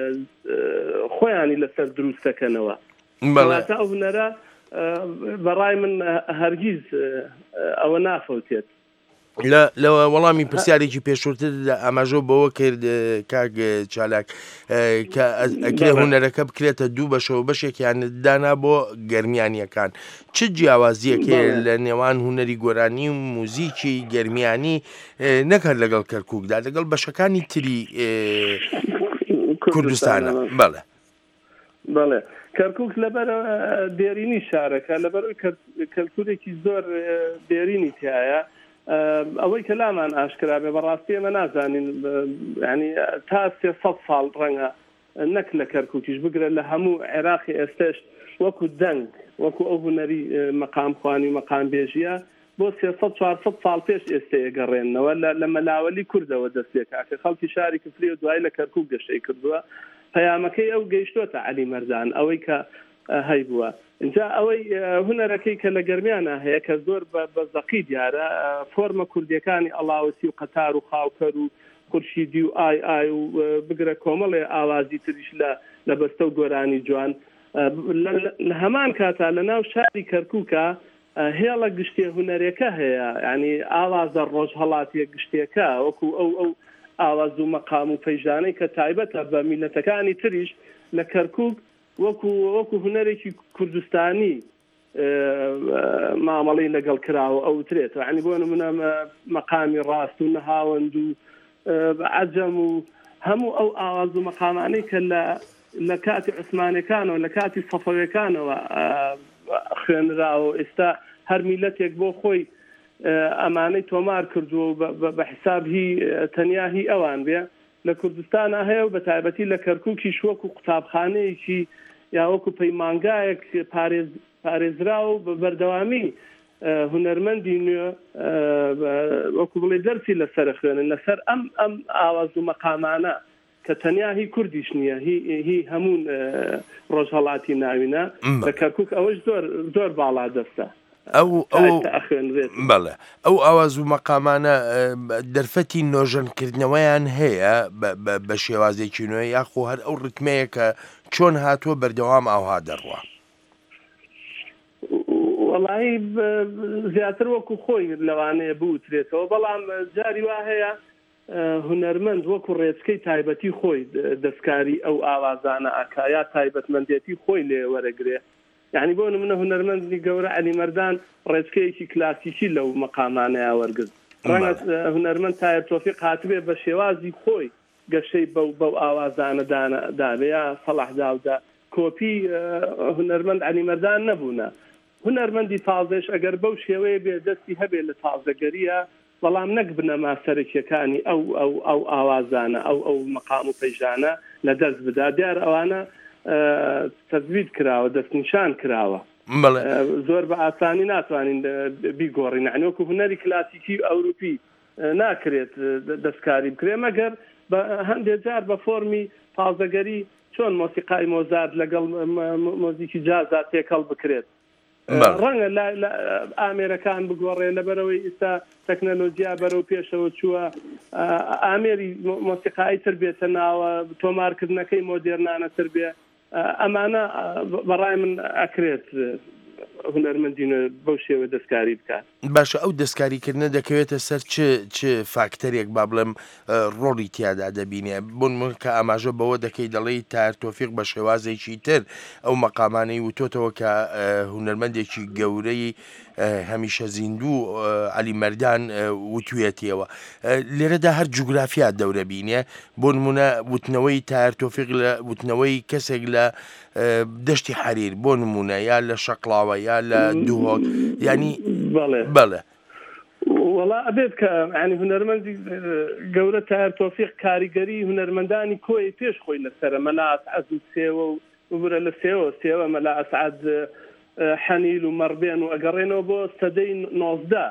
خۆیانی لەسەر دروستەکەنەوە واتە ئەو هونەرە بەڕای من هەرگیز ئەوە نافەوتێت لە وەڵامی پرسیارێکی پێشووتر ئاماژۆ بەوە کرد کاک چالاک کە ئەکرێ هونەرەکە بکرێتە دوو بەشەوە بەشێکیان دانا بۆ گەرمیانیەکان چ جیاوازیەکێ لە نێوان هونەری گۆرانی و موزیکی گەرمیانی نەکرد لەگەڵ کەرکووکدا لەگەڵ بەشەکانی تری کوردستانە؟ بەڵێ بەڵێ کەرکک لەبەر دێرینی شارەکە لەبەر کەلتورێکی زۆر دێرینی تایە ئەوەی کە لامان ئاشکرا بێ بەڕاستی ئێمە نازانین ینی تا سێسەد ساڵ ڕەنگە نەک لە کەرکووکیش بگرە لە هەموو عێراقی ئێستش وەکو دەنگ وەکو ئەو هوەری مەقام خوانی و مەقام بێژیە بۆ سێسەد چوارسەد ساڵ پێش ئێستا ئەگەڕێنەوە لە مەلاوەلی کوردەوە دەستێکا کە خەڵکی شاری کفری و دوای لە کەرکووک گەشەی کردووە پەیامەکەی ئەو گەیشتۆتە عەلی مەردان ئەوەی کە هەی بووە اینجا ئەوەی هونەرەکەی کە لە گەرمیانە هەیە کە زۆر بە زەقی دیارە فۆرمە کوردیەکانی ئەڵاوسی و قەتار و خاوکەر و خورشیدی و ئای ئای و بگرە کۆمەڵێ ئاوازی تریش لە لە بەستە و گۆرانی جوان لە هەمان کاتا لە ناو شاری کەرکووکە هێڵە گشتێ هونەرێکە هەیە ینی ئاوازە ڕۆژ هەڵاتیە گشتێکە وەکو ئەو ئەو ئاواز و مەقام و پەیژانەی کە تایبەتە بە میلەتەکانی تریش لە کەرکووک وەکو وەکو هونەرێکی کوردستانی مامەڵی لەگەڵ کراوە ئەو ترێتەوە ینی بۆ نمونە مەقامی ڕاست و نەهاوەند و عەجەم و هەموو ئەو ئاواز و مەقامانەی کە لە کاتی عوسمانیەکانەوە لە کاتی سەفەویەکانەوە خوێنراوە ئێستا هەر میلەتێک بۆ خۆی ئەمانەی تۆمار کردووە بە حساب هی تەنیا هی ئەوان بێ لە کوردستانە هەیە و بە تایبەتی لە کەرکووکیش وەکو قوتابخانەیەکی یا وەکو پەیمانگایەک پارێزرا و بە بەردەوامی هونەرمەندی نوێ وەکو بڵێ دەرسی لەسەر خوێنن لەسەر ئەم ئەم ئاواز و مەقامانە کە تەنیا هی کوردیش نییە هی هەموو ڕۆژهەڵاتی ناوینە لە کەرکووک ئەوەش زۆر زۆر باڵا دەستە ئەو بەڵێ ئەو ئاواز و مەقامانە دەرفەتی نۆژەنکردنەوەیان هەیە بە شێوازێکی نوێ یاخۆ هەر ئەو ڕتمەیە کە چۆن هاتووە بەردەوام ئاوها دەڕوە وەڵی زیاتر وەکو خۆی لەوانەیە بوترێتەوە بەڵام جاری وا هەیە هونەرمەند وەکو ڕێچکەی تایبەتی خۆی دەستکاری ئەو ئاوازانە ئاکا یا تایبەتمەندێتی خۆی لێ وەرەگرێ یعنی بۆ نمونە هونەرمەندی گەورە عەلی مەردان ڕێچکەیەکی کلاسیکی لەو مەقامانەیە وەرگرت ڕەنگە هونەرمەند تایر تۆفیق هاتبێ بە شێوازی خۆی گەشەی بەو بەو ئاوازانە دابێ یا سەڵاح داودا کۆپی هونەرمەند عەلی مەردان نەبوونە هونەرمەندی تازەش ئەگەر بەو شێوەیە بێ دەستی هەبێ لە تازەگەریە بەڵام نەک بنەما سەرکیەکانی ئەو ئەو ئەو ئاوازانە ئەو ئەو مەقام و پەیژانە لە دەست بدا دیار ئەوانە تەزوید کراوە دەستنیشان کراوە زۆر بە ئاسانی ناتوانین بیگۆڕین یعنی وەکو هونەری کلاسیکی ئەوروپی ناکرێت دەستکاری بکرێ مەگەر بە هەندێک جار بە فۆرمی تازەگەری چۆن مۆسیقای مۆزارت لەگەڵ مۆزیکی جازا تێکەڵ بکرێت ڕەنگە لە ئامێرەکان بگۆڕێ لەبەرەوەی ئێستا تەکنەلۆژیا بەرەو پێشەوە چووە ئامێری مۆسیقایی تر بێتە ناوە تۆمارکردنەکەی مۆدێرنانە تر بێ ئەمانە بەڕای من ئەکرێت هونەرمەندی بەو شێوە دەستکاری بکات باشە ئەو دەستکاریکردنە دەکەوێتە سەر چ فاکتەرێک با بڵێم ڕۆڵی تیادا دەبینێ بوون کە ئاماژە بەوە دەکەی دەڵێی تایر تۆفیق بە شێوازێکی تر ئەو مەقامانەی وتۆتەوە کە هونەرمەندێکی گەورەی هەمیشە زیندوو عەلی مەردان وتوێتیەوە لێرەدا هەر جوگرافیا دەورە بینێ بۆ نمونە وتنەوەی تایر تۆفیق لە وتنەوەی کەسێک لە دەشتی حەریر بۆ نمونە یا لە شەقڵاوە یا لە دووهۆک ینی بەڵێ وەڵا ئەبێت کە ینی هونەرمەندی گەورە تایر تۆفیق کاریگەری هونەرمەندانی کۆی پێش خۆی لەسەرە مەلا ئەسعەد و سێوە و ببرە لە سێوە سێوە مەلا ئەسعەد حەنیل و مەڕبێن و ئەگەڕێنەوە بۆ سەدەی نۆزدە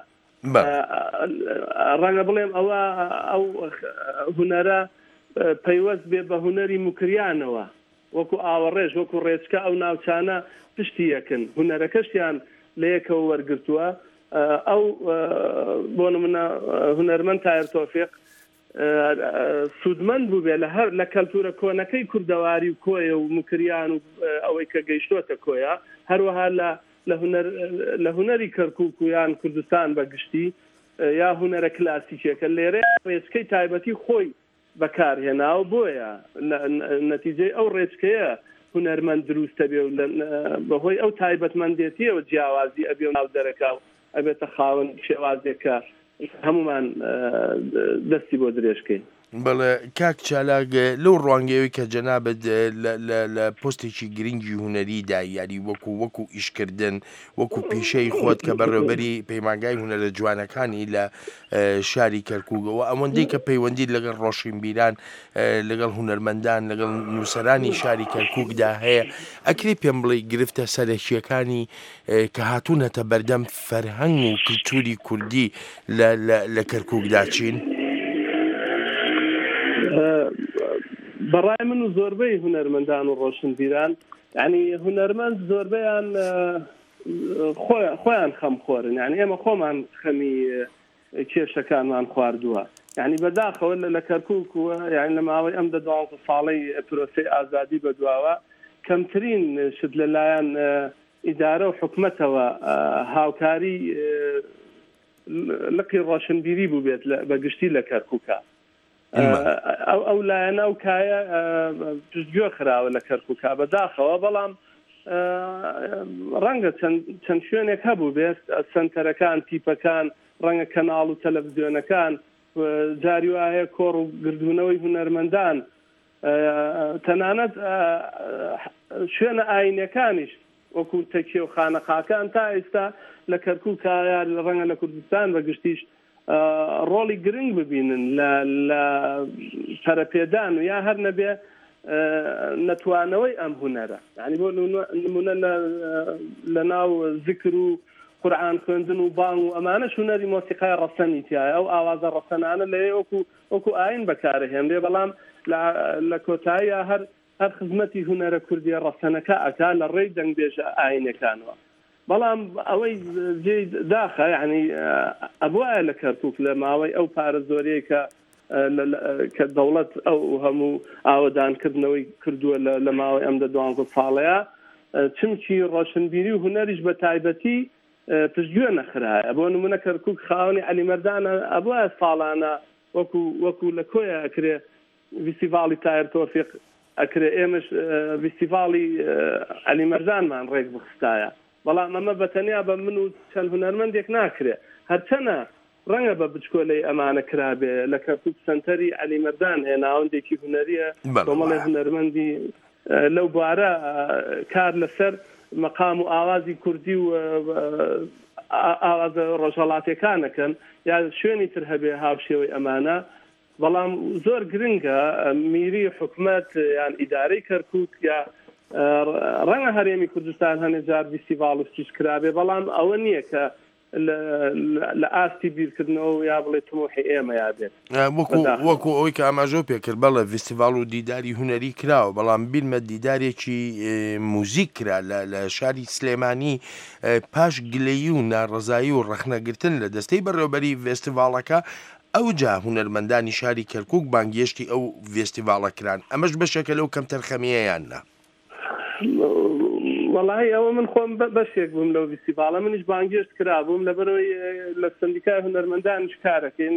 ڕەنگە بڵێم ئەوە ئەو هونەرە پەیوەست بێ بە هونەری موکریانەوە وەکو ئاوەڕێژ وەکو ڕێچکە ئەو ناوچانە پشتی یەکن هونەرەکەشیان لە یەکەوە وەرگرتووە ئەو بۆ نمونە هونەرمەند تایر تۆفیق سوودمەند بوو بێ لە هەر لە کەلتورە کۆنەکەی کوردەواری و کۆیە و مکریان و ئەوەی کە گەیشتۆتە کۆیە هەروەها لە هونەری کەرکووک و یان کوردستان بەگشتی یا هونەرە کلاسیکێکە لێرە ڕێچکەی تایبەتی خۆی بەکارهێناوە بۆیە نەتیجەی ئەو ڕێچکەیە هونەرمەند دروستە بێ و بەهۆی ئەو تایبەتمەندێتیەوە جیاوازی ئەبێ و ناو دەرەکە و ئەبێتە خاوەن شێوازێکە هەمومان دەستی بۆ درێژکەین بەڵێ کاک چالاک لەو ڕوانگەوەی کە جەنابەت لە پۆستێکی گرنگی هوەریدا یاری وەکو وەکو ئیشکردن وەکو پیشەی خۆت کە بەڕێوەبەری پەیمانگای هونەرە جوانەکانی لە شاری کەرکووکەوە ئەوەندەی کە پەیوەندی لەگەڵ ڕۆشنبیران لەگەڵ هونەرمەندان لەگەڵ نووسەرانی شاری کەرکووکدا هەیە ئەکری پێم بڵێ گرفتە سەرەکیەکانی کە هاتوونەتە بەردەم فەرهەنگ و کلتوری کوردی لە کەرکووکدا چین؟ بەڕای من و زۆربەی هونەرمەندان و ڕۆشنبیران یعنی هونەرمەند زۆربەیان خۆیان خەمخۆرن یعنی ئێمە خۆمان خەمی کێشەکانمان خواردووە یعنی بەداخەوە لە کەرکووکووە یعنی لە ماوەی ئەم دە دوانزە ساڵەی پرۆسەی ئازادی بەدواوە کەمترین شت لەلایەن ئیدارە و حکومەتەوە هاوکاری لقی ڕۆشنبیری بوو بێت بەگشتی لە کەرکووکە ئەو لایەنە ئەو کایە پشتگوێ خراوە لە کەرکووکە بەداخەوە بەڵام ڕەنگە چەند شوێنێک هەبوو بێت سنتەرەکان تیپەکان ڕەنگە کەناڵ و تەلەڤیزیۆنەکان جاری وایە کۆڕ و گردوونەوەی هونەرمەندان تەنانەت شوێنە ئاینەکانیش وەکو تەکیە و خانەقاکان تا ئێستا لە کەرکووکایە لە ڕەنگە لە کوردستان بەگشتیش ڕۆڵی گرنگ ببینن لە پەرەپێدان و یا هەر نەبێ نەتوانەوەی ئەم هونەرە یعنی بۆ نمونە لە ناو ذکر و قورئان خوێندن و بانگ و ئەمانەش هونەری مۆسیقای ڕەسەنی تایە ئەو ئاوازە ڕەسەنانە لەوێ وەکو وەکو ئاین بەکارهێنرێ بەڵام لە کۆتاییە هەر هەر خزمەتی هونەرە کوردیە ڕەسەنەکە ئەکا لە ڕێی دەنگبێژە ئاینەکانەوە بەڵام ئەوەی جێ داخە یعنی ئەبوایە لە کەرکووک لە ماوەی ئەو پارە زۆرەیە کە کە دەوڵەت ئەو هەموو ئاوەدانکردنەوەی کردووە لە ماوەی ئەم دە دوانزە ساڵەیە چمکی ڕۆشنبیری و هونەریش بە تایبەتی پشتگوێ نەخرایە بۆ نمونە کەرکووک خاوەنی عەلیمەردانە ئەبوایە ساڵانە وەکو وەکو لە کۆیە ئەکرێ فیستیڤاڵی تایر تۆفیق ئەکرێ ئێمەش فیستیڤاڵی عەلیمەردانمان ڕێک بخستایە بەڵام ئەمە بەتەنیا بە من و چەند هونەرمەندێک ناکرێ هەرچەنە ڕەنگە بە بچکۆلەی ئەمانە کرابێ لە کەرکووک سەنتەری عەلیمەردان هەیە ناوەندێکی هونەریە کۆمەڵی هونەرمەندی لەو بوارە کار لەسەر مەقام و ئاوازی کوردی و ئاوازە ڕۆژهەڵاتیەکانەکەن یا شوێنی تر هەبێ هاوشێوەی ئەمانە بەڵام زۆر گرنگە میری حکومەت یان ئیدارەی کەرکووک یا ڕەنگە هەرێمی کوردستان هەنێ جار فیستیڤاڵشتیش کرابێ بەڵام ئەوە نییە کە لە ئاستی بیرکردنەوە یا بڵێ تمۆحی ئێمە یابێت وەکو ئەوەی کە ئاماژۆ پێکرد بەڵێ فیستیڤاڵ و دیداری هونەری کراوە بەڵام بیلمە دیدارێکی موزیک کرا لە شاری سلێمانی پاش گلەیی و ناڕەزایی و ڕەخنەگرتن لە دەستەی بەڕێوەبەری فێستیڤاڵەکە ئەو جا هونەرمەندانی شاری کەرکووک بانگێشتی ئەو فێستیڤاڵە کران ئەمەش بەشێکە لەو کەم تەرخەمیەیاننا وەڵی ئەوە من خۆم بەشێک بووم لەو فیستیڤاڵە منیش بانگێشت کرابووم لەبەرەوەی لە سندیکای هونەرمەندانش کارەکەین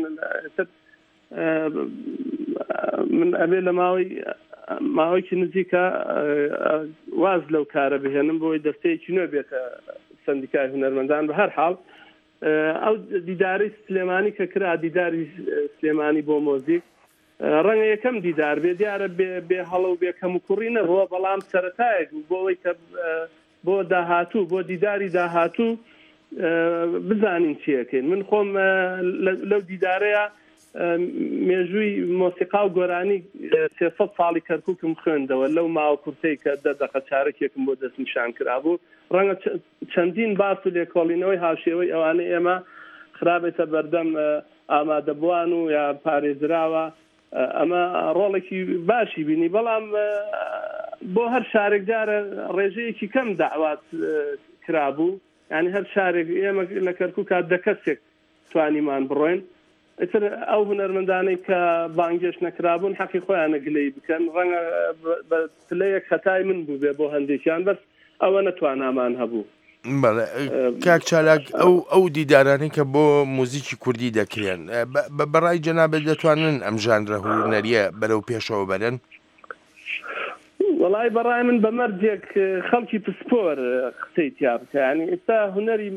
من ئەبێ لە ماوەی ماوەیەکی نزیکە واز لەو کارە بهێنم بۆی دەستەیەکی نوێ بێتە سندیکای هونەرمەندان بە هەر حاڵ ئەو دیداری سلێمانی کە کرا دیداری سلێمانی بۆ مۆزیک ڕەنگە یەکەم دیدار بێ دیارە بێ هەڵە و بێ کەم و کوڕی نەبووە بەڵام سەرەتایەک بۆ ئەوەی کە بۆ داهاتوو بۆ دیداری داهاتوو بزانین چیەکەین من خۆم لەو دیدارەیە مێژووی مۆسیقا و گۆرانی سێسەد ساڵی کەرکووکم خوێندەوە لەو ماوە کورتەی کە دە دەقە چارەکێکم بۆ دەستنیشان کرابوو ڕەنگە چەندین باس و لێکۆڵینەوەی هاوشێوەی ئەوانەی ئێمە خرابێتە بەردەم ئامادەبووان و یا پارێزراوە ئەمە ڕۆڵێکی باشی بینی بەڵام بۆ هەر شارێک جارە ڕێژەیەکی کەم داوات کرابوو یعنی هەر شارێک ئێمە لە کەرکووکە دە کەسێک توانیمان بڕۆین ئەتر ئەو هونەرمەندانەی کە بانگێش نەکرابوون حەقی خۆیانە گلەی بکەن ڕەنگە بە پلەیەک خەتای من بوو بێ بۆ هەندێکیان بەس ئەوە نەتوانامان هەبوو کاک چالاک ئەو ئەو دیدارانی کە بۆ موزیکی کوردی دەکرێن بەڕای جەنابەت دەتوانن ئەم ژانرە هونەریە بەرەو پێشەوە بەرن وەڵای بەڕای من بەمەرجێک خەڵکی پسپۆر قسەی تیا بکە ینی ئێستا هونەری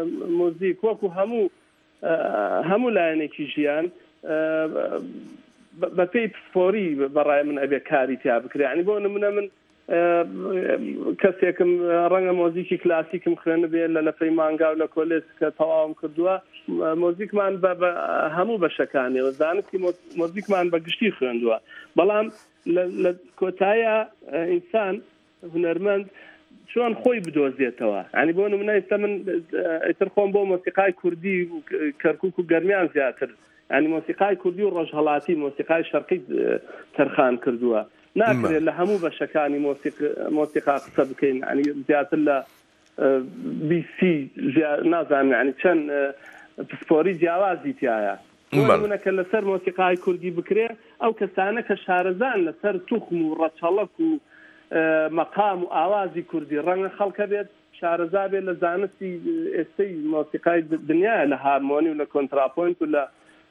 مۆزیک وەکو هەموو هەموو لایەنێکی ژیان بە پێی پسپۆری بەڕای من ئەبێ کاری تیا بکرێ ینی بۆ نمونە من کەسێکم ڕەنگە مۆزیکی کلاسیکم خوێنە بێ لە لەفەی مانگا و لە کۆلێج کە تەواوم کردووە مۆزیکمان بە هەموو بەشەکانی زانستی مۆزیکمان بە گشتی خوێندووە بەڵام لە کۆتایە ئینسان هونەرمەند چۆن خۆی بدۆزێتەوە ینی بۆ نمونە ئێستا من ئیتر خۆم بۆ مۆسیقای کوردی و کەرکووک و گەرمیان زیاتر ینی مۆسیقای کوردی و ڕۆژهەڵاتی مۆسیقای شەرقی تەرخان کردووە ناکرێت لە هەموو بەشەکانی مۆسیقا قسە بکەین ینی زیاتر لە بیسی نازانم ینی چەند پسپۆری جیاوازی تایە منەکە لەسەر مۆسیقای کوردی بکرێ ئەو کەسانە کە شارەزان لەسەر توخم و ڕەچەڵک و مەقام و ئاوازی کوردی ڕەنگە خەڵکە بێت شارەزا بێت لە زانستی ئێستەی مۆسیقای دنیاە لە هارمۆنی و لە کۆنتراپۆینت و لە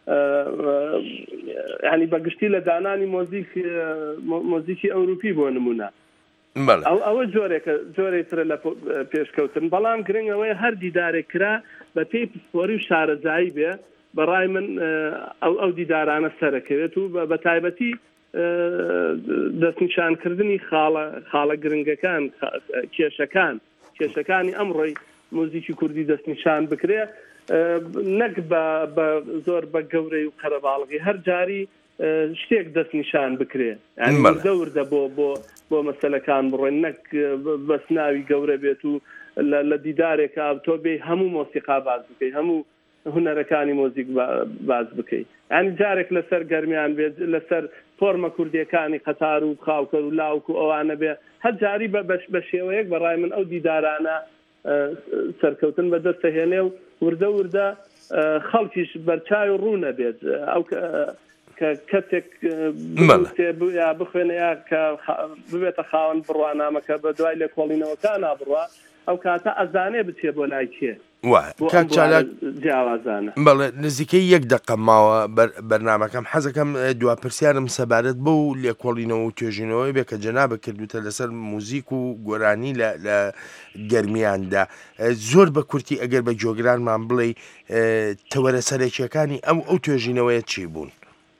ینی بەگشتی لە دانانی مۆزیکی ئەوروپی بۆ نمونە ئەوە جۆرێکە جۆرێترە لە پێشکەوتن بەڵام گرنگەوەی هەر دیدارێک کرا بە پێی پسپۆری و شارەزایی بێ بەڕای من ئەو دیدارانە سەرەکەوێت و بە تایبەتی دەستنیشانکردنی خاڵە گرنگەکان کێشەکان کێشەکانی ئەمڕۆی مۆزیکی کوردی دەستنیشان بکرێ نەک بە زۆر بە گەورەی و قەرەباڵغی هەر جاری شتێک دەستنیشان بکرێ وردە وردە بۆ بۆ بۆ مەسەلەکان بڕۆین نەک بەس ناوی گەورە بێت و لە دیدارێکە تۆ بێ هەموو مۆسیقا باز بکەی هەموو هونەرەکانی مۆزیک باز بکەیت ینی جارێک لەسەر گەرمیان بێت لەسەر فۆرمە کوردیەکانی قەتار و خاوکەر و لاوک و ئەوانە بێ هەر جاری بە شێوەیەک بەڕای من ئەو دیدارانە سەرکەوتن بە دەستەهێنێ و وردە وردە خەڵکیش بەرچاوی ڕوو نەبێت ئەو کە کەسێک یا بخوێنە یا کە ببێتە خاوەن بڕوانامەکە بە دوای لێ کۆڵینەوەکان نابڕوە ئەو کاتە ئەزانێ بچێ بۆ لای کێ جیاوازانە بەڵێ نزیکەی یەک دقە ماوە بەرنامەکەم حەزەکەم دوپرسیارم سەبارەت بە و لێکۆڵینەوە و توێژینەوەی بێ کە جەنابە کردوتە لەسەر موزیک و گۆرانی لە گەرمیاندا زۆر بە کورتی ئەگەر بە جۆگرانمان بڵێ تەوەرە سەرەکیەکانی ئەم ئەو توێژینەوەیە چی بوون؟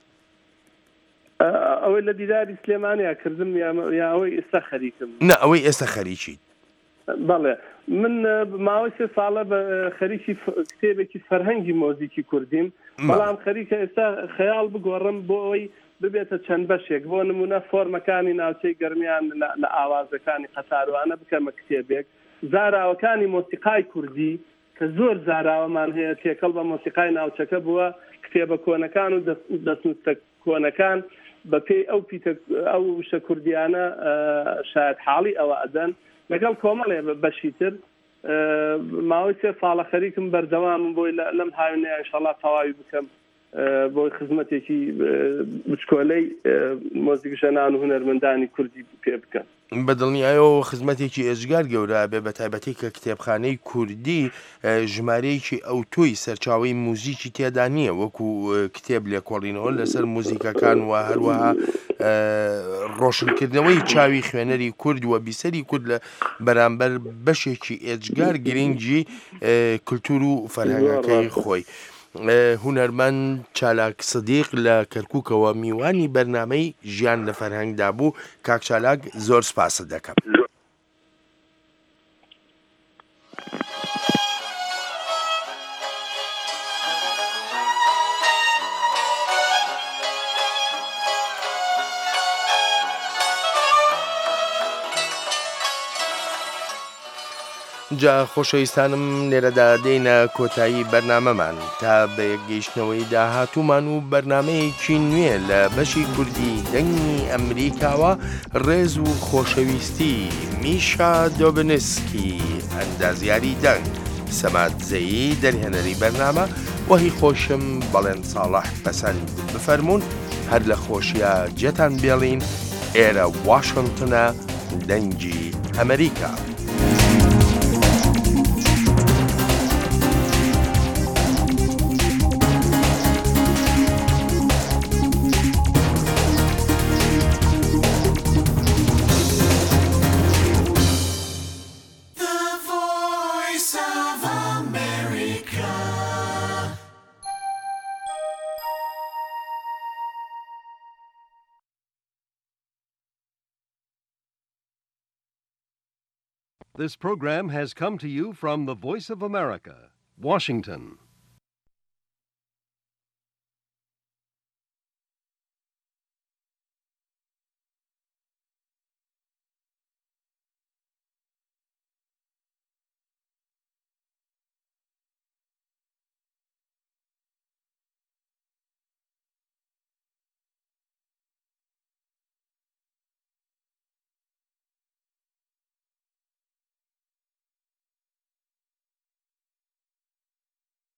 ئەوەی لە دیداری سلێمانیا کردم یا ئەوەی ئێستا خەریکم نە ئەوەی ئێستا خەریکیت بەڵێ من ماوەی سێ ساڵە بە خەریکی کتێبێکی فەرهەنگی مۆزیکی کوردیم بەڵام خەریکە ئێستا خەیاڵ بگۆڕم بۆ ئەوەی ببێتە چەند بەشێک بۆ نمونە فۆرمەکانی ناوچەی گەرمیان لە ئاوازەکانی قەتاروانە بکەمە کتێبێک زاراوەکانی مۆسیقای کوردی کە زۆر زاراوەمان هەیە تێکەڵ بە مۆسیقای ناوچەکە بووە کتێبە کۆنەکان و دەستنووسە کۆنەکان بە پێی ئەو ئەو شە کوردیانە شاید حاڵی ئەوە ئەدەن لەگەڵ کۆمەڵێ بەشی تر ماوەی سێ ساڵە خەریکم بەردەوامم بۆی لەم هاوێنەیە ئینشەڵڵا تەواوی بکەم بۆی خزمەتێکی بچکۆلەی مۆزیک ژەنان و هونەرمەندانی کوردی پێ بکەن بەدڵنیایەوە خزمەتێکی ئێجگار گەورە بێ بە تایبەتی کە کتێبخانەی کوردی ژمارەیەکی ئەو تۆی سەرچاوی موزیکی تێدا نییە وەکو کتێب لێکۆڵینەوە لەسەر موزیکەکان و هەروەها ڕۆشنکردنەوەی چاوی خوێنەری کورد و بیسەری کورد لە بەرامبەر بەشێکی ئێجگار گرنگی کلتور و فەرهەنگەکەی خۆی. هونەرمەند چالاک سدیق لە کەرکووکەوە میوانی بەرنامەی ژیان لە فەرهەنگدا بوو. کاک چالاک زۆر سپاس دەکەم. جا خۆشەویستانم لێرەدا دێنە کۆتایی بەرنامەمان تا بە یەکگەیشتنەوەی داهاتوومان و بەرنمەیەکی نوێ لە بەشی کوردی دەنگی ئەمریکاوە ڕێز و خۆشەویستی میشا دۆبنسکی ئەندازیاری دەنگ سەماتزەیی دەرهێنەری بەرنامە وەهی خۆشم بەڵێن ساڵح پەسەند بفەرمونون هەر لە خۆشیە جێتان بێڵین ئێرە واشنگتنە دەنگی ئەمریکا. This program has come to you from the Voice of America, Washington.